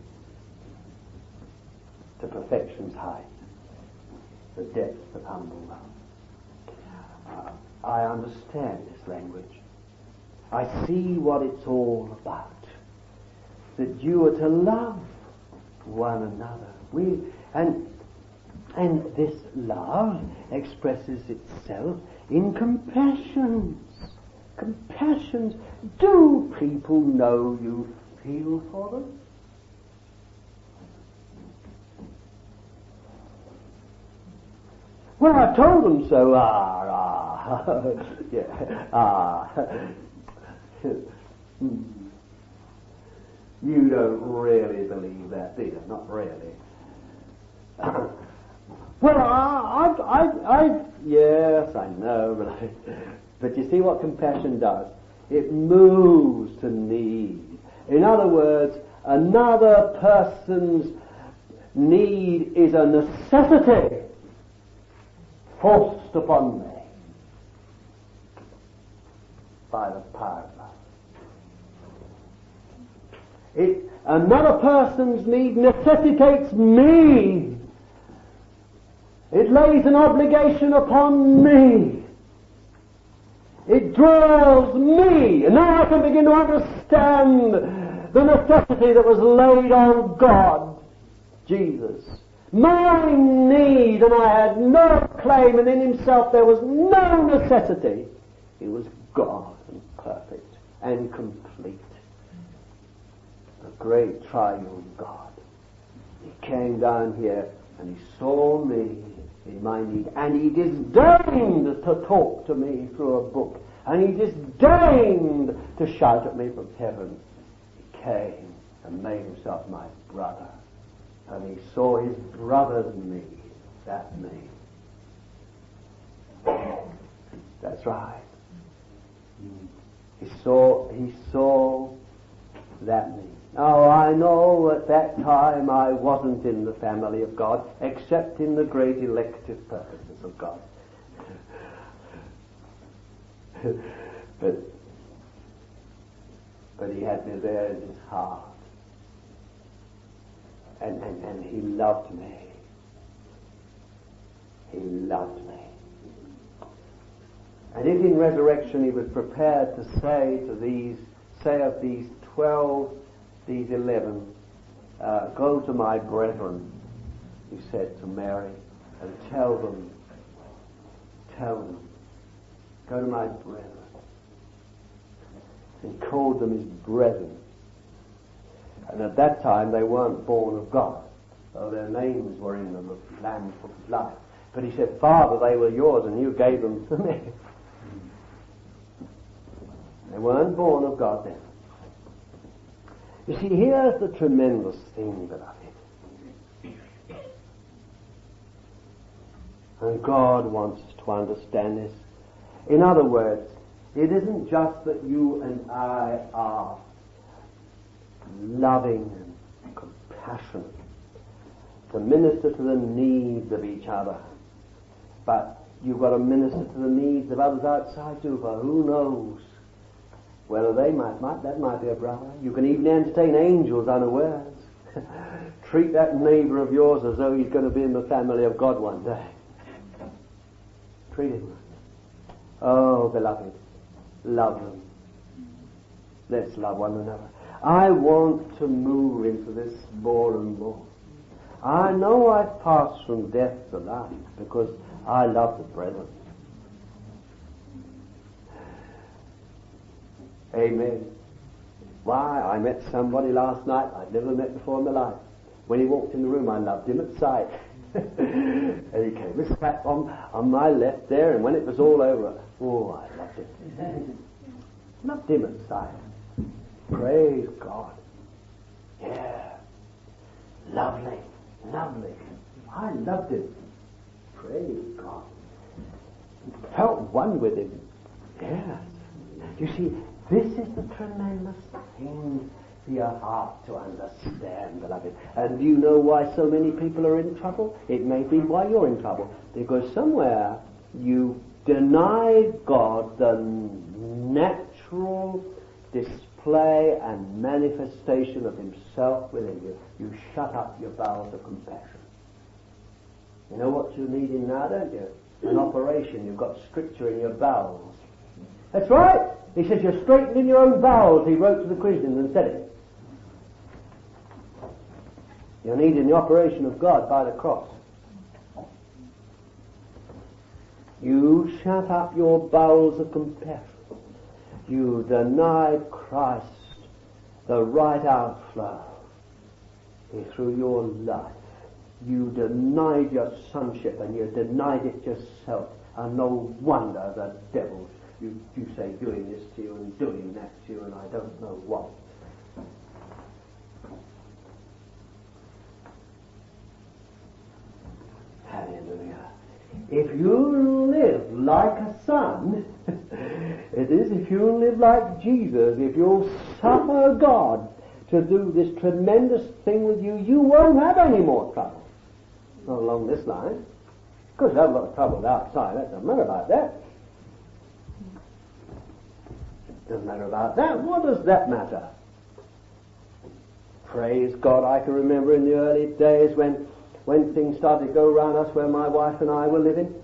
to perfection's height, the depth of humble love. Uh, I understand this language. I see what it's all about. That you are to love one another. We and and this love expresses itself in compassions. Compassions. Do people know you feel for them? Well, I told them so. Ah, ah, yeah, ah. You don't really believe that, do you? Not really. Well, I, I, I, I, yes, I know, but I, But you see what compassion does? It moves to need. In other words, another person's need is a necessity forced upon me by the power of love. It, another person's need necessitates me. It lays an obligation upon me. It draws me. And now I can begin to understand the necessity that was laid on God, Jesus. My need, and I had no claim, and in himself there was no necessity. He was God and perfect and complete. The great triune God. He came down here and he saw me in my need, and he disdained to talk to me through a book, and he disdained to shout at me from heaven. He came and made himself my brother, and he saw his brother's need, that me. That's right. He saw, he saw that me. Now, I know at that time I wasn't in the family of God, except in the great elective purposes of God. but, but he had me there in his heart. And, and, and he loved me. He loved me. And if in resurrection he was prepared to say to these, say of these twelve, these eleven, uh, go to my brethren, he said to Mary, and tell them, tell them, go to my brethren. He called them his brethren. And at that time they weren't born of God, though their names were in the Lamb's Book of Life. But he said, Father, they were yours and you gave them to me. They weren't born of God then. You see, here's the tremendous thing, beloved. And God wants us to understand this. In other words, it isn't just that you and I are loving and compassionate to minister to the needs of each other, but you've got to minister to the needs of others outside too, for who knows whether they might, might, that might be a brother. You can even entertain angels unawares. Treat that neighbor of yours as though he's going to be in the family of God one day. Treat him. Oh, beloved, love them. Let's love one another. I want to move into this more and more. I know I've passed from death to life because I love the brethren. Amen. Why, I met somebody last night I'd never met before in my life. When he walked in the room, I loved him at sight. And he came and sat on, on my left there, and when it was all over, oh, I loved him. Loved him at sight. Praise God. Yeah. Lovely. Lovely. I loved him. Praise God. Felt one with him. Yes. You see, this is the tremendous thing for your heart to understand, beloved. And do you know why so many people are in trouble? It may be why you're in trouble. Because somewhere you denied God the natural display and manifestation of himself within you. You shut up your bowels of compassion. You know what you need in now, don't you? An operation. You've got stricture in your bowels. That's right. He says you're straightening your own bowels. He wrote to the Christians and said it. You're needing the operation of God by the cross. You shut up your bowels of compassion. You denied Christ the right outflow through your life. You denied your sonship and you denied it yourself. And no wonder the devil, you, you say, doing this to you and doing that to you and I don't know what. Hallelujah. If you live like a son, It is if you live like Jesus, if you'll suffer God to do this tremendous thing with you, you won't have any more trouble. Not along this line. Because you have a lot of trouble outside, that doesn't matter about that. Doesn't matter about that. What does that matter? Praise God, I can remember in the early days when, when things started to go around us where my wife and I were living.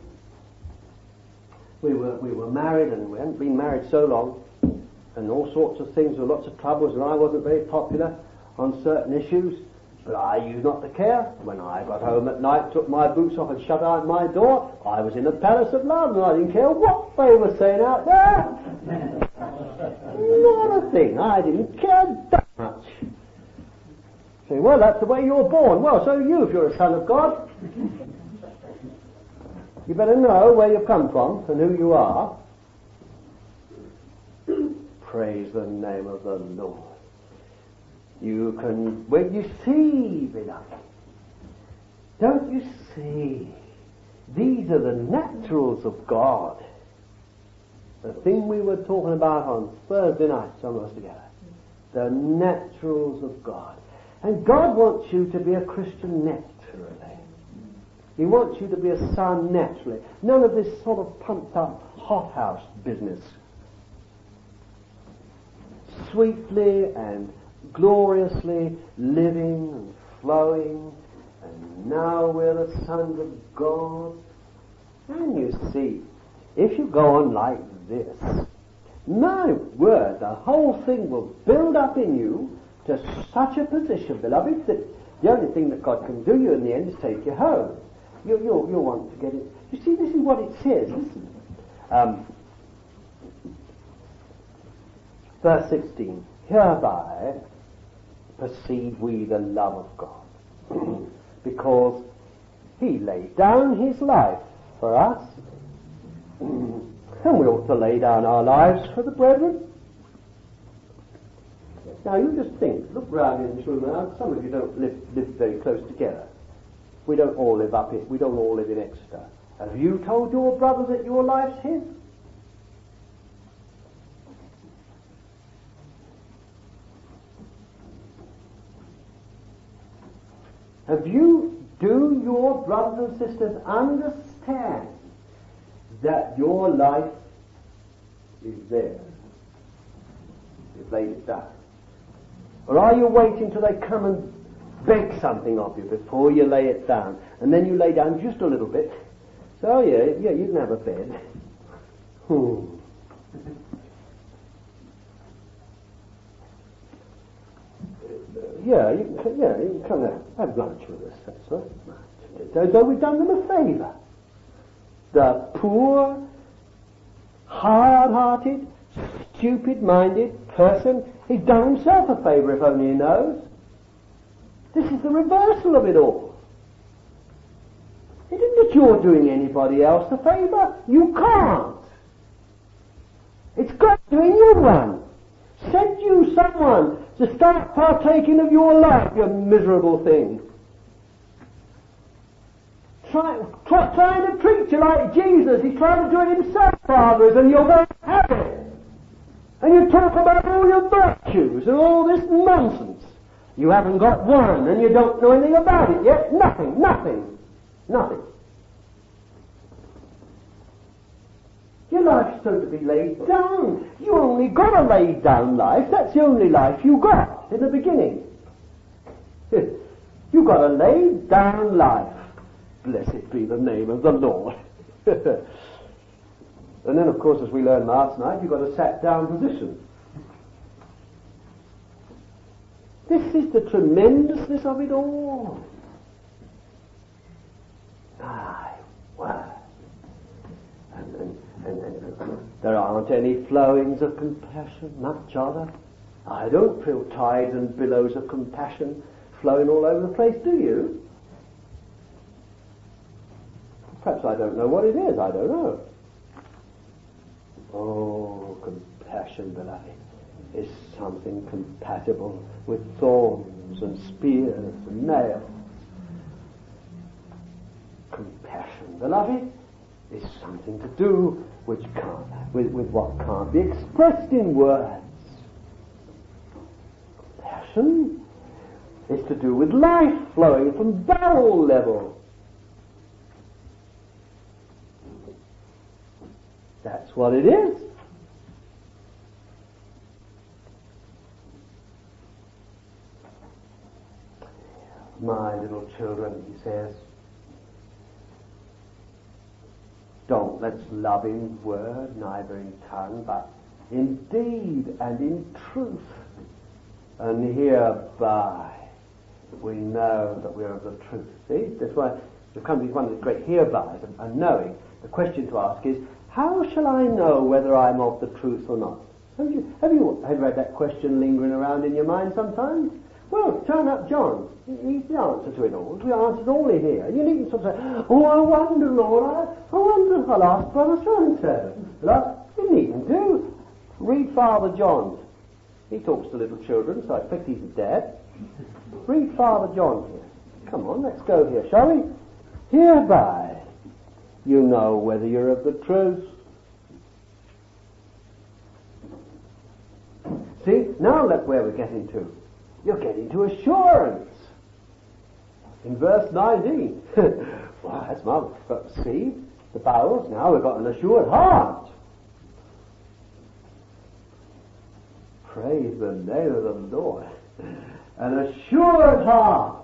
We were, we were married, and we hadn't been married so long, and all sorts of things, there were lots of troubles, and I wasn't very popular on certain issues, but I used not to care. When I got home at night, took my boots off and shut out my door, I was in a palace of love, and I didn't care what they were saying out there. Not a thing. I didn't care that much. Say, well, that's the way you were born. Well, so are you if you're a son of God. You better know where you've come from and who you are. Praise the name of the Lord. You can, when you see, beloved, don't you see? These are the naturals of God. The thing we were talking about on Thursday night, some of us together. The naturals of God. And God wants you to be a Christian naturally. He wants you to be a son naturally. None of this sort of pumped up hothouse business. Sweetly and gloriously living and flowing, and now we're the sons of God. And you see, if you go on like this, my word, the whole thing will build up in you to such a position, beloved, that the only thing that God can do you in the end is take you home. You, you, you want to get it. You see, this is what it says. Listen. Um, verse sixteen. Hereby perceive we the love of God, because He laid down His life for us, and we ought to lay down our lives for the brethren. Now you just think, look round in this room now, some of you don't live, live very close together. We don't all live up in, we don't all live in Exeter. Have you told your brother that your life's his? Have you, do your brothers and sisters understand that your life is theirs? You've laid it down. Or are you waiting till they come and beg something of you before you lay it down? And then you lay down just a little bit. So yeah, yeah, you can have a bed. Hmm. Yeah, you can, yeah, you can come and have lunch with us. That's right. So, so we've done them a favour. The poor, hard-hearted, stupid-minded person, he's done himself a favour if only he knows. This is the reversal of it all. It isn't that you're doing anybody else a favour. You can't. It's God doing you one. Send you someone to start partaking of your life, you miserable thing. Try, try, trying to treat you like Jesus. He's trying to do it himself for others, and you're going to have it. And you talk about all your virtues and all this nonsense. You haven't got one, and you don't know anything about it yet. Nothing, nothing, nothing. Your life's so to be laid down. You only got a laid down life. That's the only life you got in the beginning. You got a laid down life. Blessed be the name of the Lord. And then, of course, as we learned last night, you've got a sat down position. This is the tremendousness of it all. My word. And, and, and, and, and there aren't any flowings of compassion, much other. I don't feel tides and billows of compassion flowing all over the place, do you? Perhaps I don't know what it is, I don't know. Oh, compassion, beloved, is something compatible with thorns and spears and nails. Compassion, beloved, is something to do which can't, with, with what can't be expressed in words. Passion is to do with life flowing from bowel level. That's what it is. My little children, he says, don't let's love in word, neither in tongue, but in deed and in truth. And hereby we know that we are of the truth. See, that's why the come to one of the great herebys and, and knowing. The question to ask is, how shall I know whether I'm of the truth or not? Have you, have you had read that question lingering around in your mind sometimes? Well, turn up John. He's the answer to it all. We answered all in here. You needn't sort of say, oh, I wonder, Lord, I, I wonder if I'll ask Brother so-and-so. Look, you needn't do. Read Father John's. He talks to little children, so I expect he's a dad. Read Father John here. Come on, let's go here, shall we? Hereby you know whether you're of the truth. See, now look where we're getting to. You're getting to assurance. In verse nineteen. Wow, that's marvelous. We've got the seed, the bowels, now we've got an assured heart. Praise the name of the Lord. An assured heart.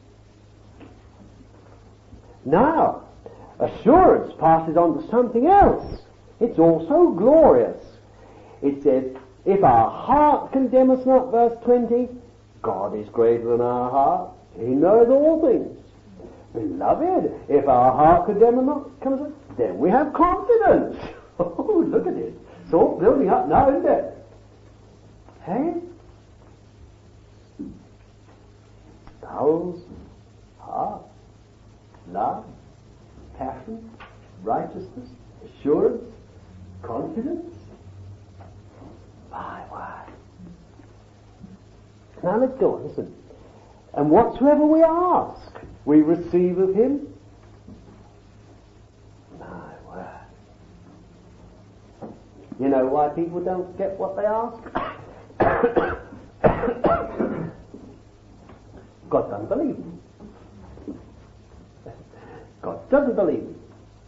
Now, assurance passes on to something else. It's also glorious. It says, if our heart condemn us not, verse twenty, God is greater than our heart. He knows all things. Beloved, if our heart condemn us not, comes us, then we have confidence. Oh, look at it. It's all building up now, isn't it? Hey? Bowels, heart, love, passion, righteousness, assurance, confidence. My word. Now let's go on, listen. And whatsoever we ask, we receive of him. My word. You know why people don't get what they ask? God doesn't believe them. God doesn't believe them.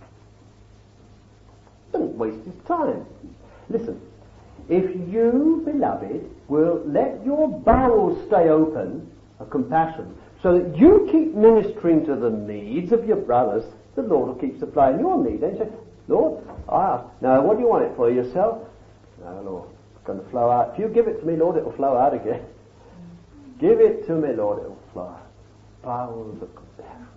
Doesn't waste his time. Listen, if you, beloved, will let your bowels stay open of compassion, so that you keep ministering to the needs of your brothers, the Lord will keep supplying your need. Then you say, Lord, I ask, now what do you want it for yourself? No, Lord, it's going to flow out. If you give it to me, Lord, it will flow out again. Give it to me, Lord, it will flow out. Bowels of compassion.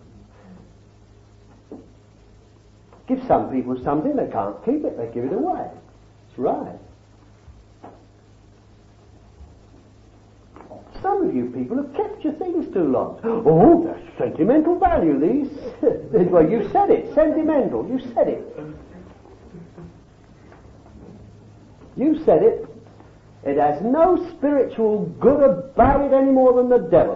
Give some people something, they can't keep it, they give it away. That's right. Some of you people have kept your things too long. Oh, that's sentimental value, these. Well, you said it, sentimental, you said it. You said it. It has no spiritual good about it any more than the devil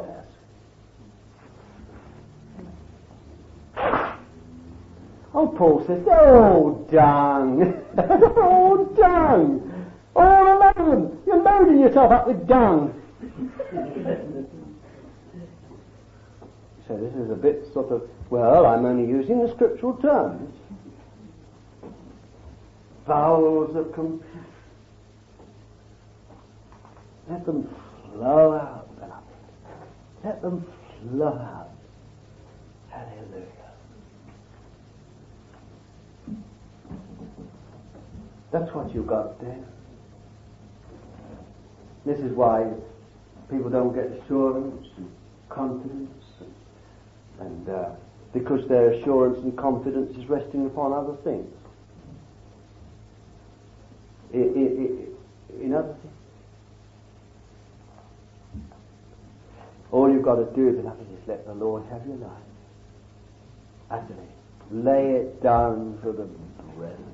has. Oh, Paul says, oh, dung. Oh, dung. All alone. You're loading yourself up with dung. So this is a bit sort of, well, I'm only using the scriptural terms. Bowels of compassion. Let them flow out, beloved. Let them flow out. Hallelujah. That's what you've got there. This is why people don't get assurance and confidence, and uh, because their assurance and confidence is resting upon other things. I, I, I, in other things. All you've got to do, beloved, is let the Lord have your life. Utterly. Lay it down for the brethren.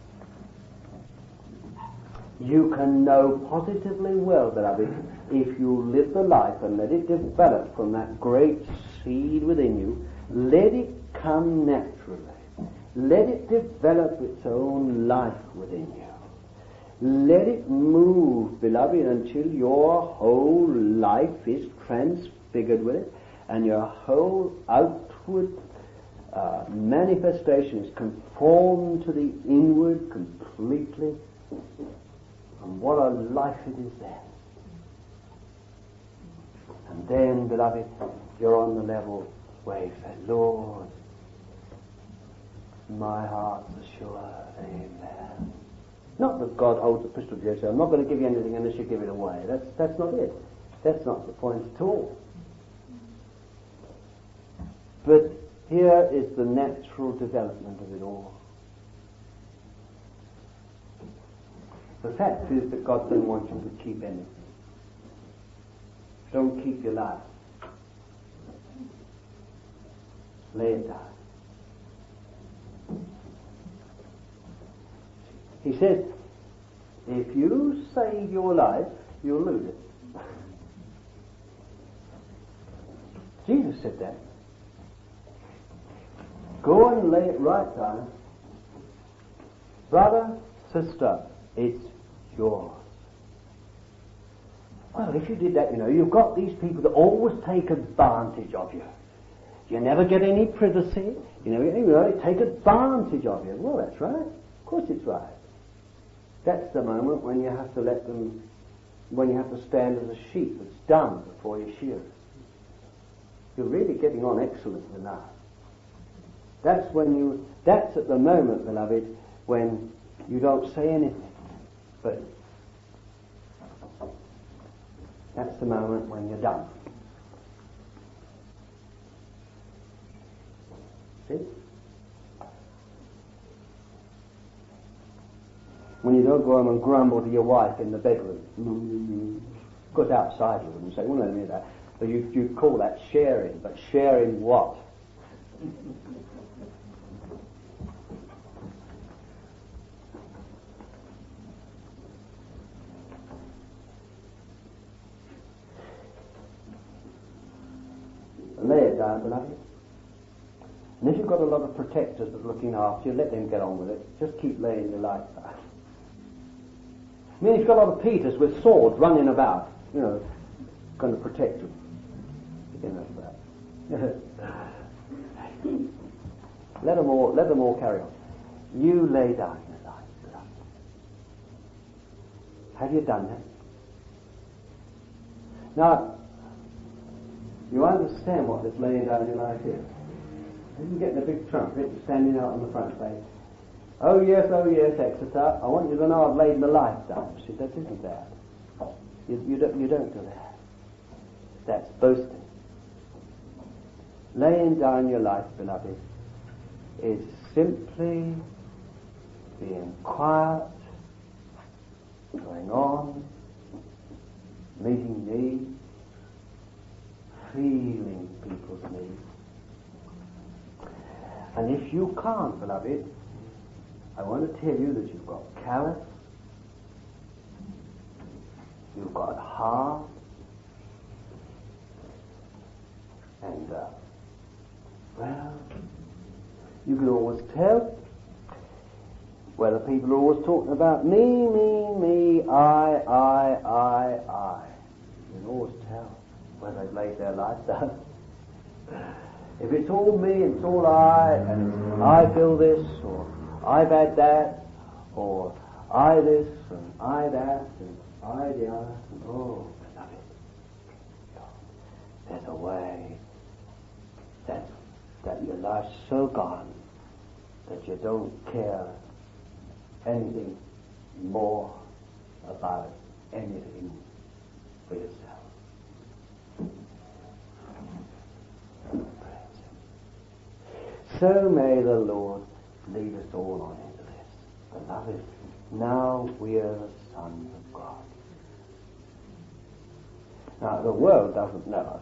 You can know positively well, beloved, if you live the life and let it develop from that great seed within you, let it come naturally. Let it develop its own life within you. Let it move, beloved, until your whole life is transfigured with it, and your whole outward uh, manifestation is conformed to the inward completely. And what a life it is then. And then, beloved, you're on the level where you say, Lord, my heart's assured, amen. Not that God holds a pistol to your chest. I'm not going to give you anything unless you give it away. That's, that's not it. That's not the point at all. But here is the natural development of it all. The fact is that God doesn't want you to keep anything. Don't keep your life. Lay it down. He says, if you save your life, you'll lose it. Jesus said that. Go and lay it right down. Brother, sister, it's yours. Well, if you did that, you know, you've got these people that always take advantage of you. You never get any privacy. You never get any, you know, they take advantage of you. Well, that's right. Of course it's right. That's the moment when you have to let them, when you have to stand as a sheep that's dumb before you shear it. You're really getting on excellently now. That's when you, that's at the moment, beloved, when you don't say anything. But that's the moment when you're done. See? When you don't go home and grumble to your wife in the bedroom. Because outside you wouldn't say, well, no, that. So you, you call that sharing, but sharing what? Lay it down, beloved. And if you've got a lot of protectors that are looking after you, let them get on with it. Just keep laying your life down. I mean, if you've got a lot of Peters with swords running about, you know, going to protect you. You know that. let them all, let them all carry on. You lay down your life, beloved. Have you done that? Now, you understand what this laying down your life is. You get the big trumpet standing out on the front say, oh yes, oh yes, Exeter, I want you to know I've laid my life down. She said, that isn't that. You, you, don't, you don't do that. That's boasting. Laying down your life, beloved, is simply being quiet, going on, meeting needs, feeling people's needs. And if you can't, beloved, I want to tell you that you've got callous, you've got hard, and, uh, well, you can always tell whether people are always talking about me, me, me, I, I, I, I. You can always tell whether they've laid their life down. If it's all me, it's all I, and it's I feel this, or I've had that, or I this, and I that, and I the other, and oh, beloved, there's a way that, that your life's so gone that you don't care anything more about anything for yourself. So may the Lord lead us all on into this. Beloved, now we are the sons of God. Now, the world doesn't know us.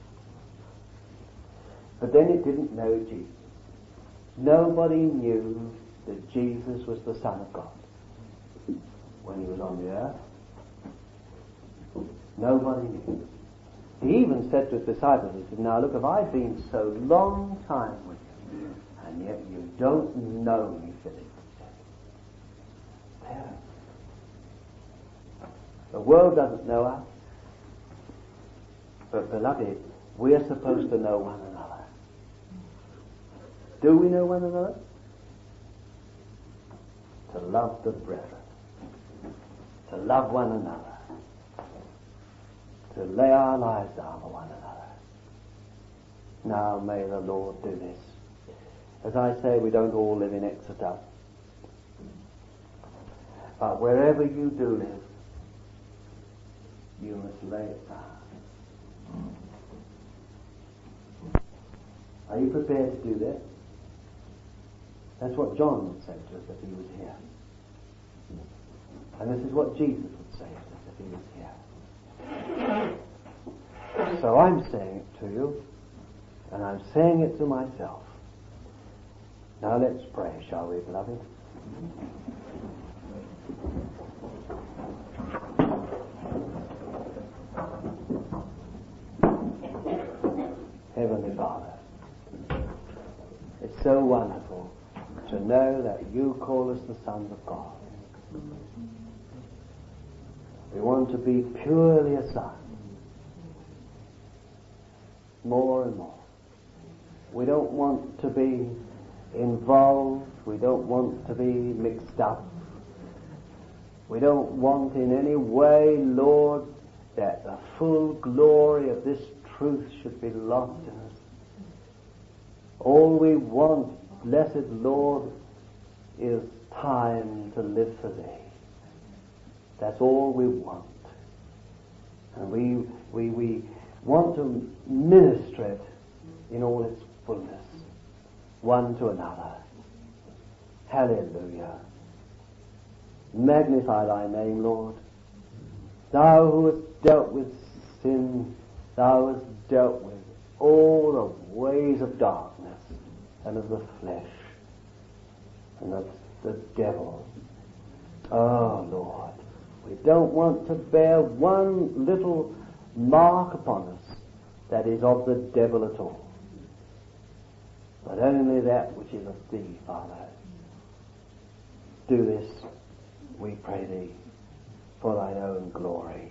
But then it didn't know Jesus. Nobody knew that Jesus was the Son of God when he was on the earth. Nobody knew. He even said to his disciples, he said, now look, if I've been so long time with you, And yet you don't know me, Philip said. There. The world doesn't know us. But beloved, we are supposed to know one another. Do we know one another? To love the brethren. To love one another. To lay our lives down for one another. Now may the Lord do this. As I say, we don't all live in Exeter. But wherever you do live, you must lay it down. Are you prepared to do that? That's what John would say to us if he was here. And this is what Jesus would say to us if he was here. So I'm saying it to you, and I'm saying it to myself. Now let's pray, shall we, beloved? Heavenly Father, it's so wonderful to know that you call us the sons of God. We want to be purely a son. More and more. We don't want to be involved. We don't want to be mixed up. We don't want in any way, Lord, that the full glory of this truth should be lost in us. All we want, blessed Lord, is time to live for Thee. That's all we want. And we, we, we want to minister it in all its fullness, one to another. Hallelujah. Magnify Thy name, Lord. Thou who hast dealt with sin, Thou hast dealt with all the ways of darkness and of the flesh and of the devil. Oh, Lord, we don't want to bear one little mark upon us that is of the devil at all, but only that which is of Thee, Father. Do this, we pray Thee, for Thine own glory.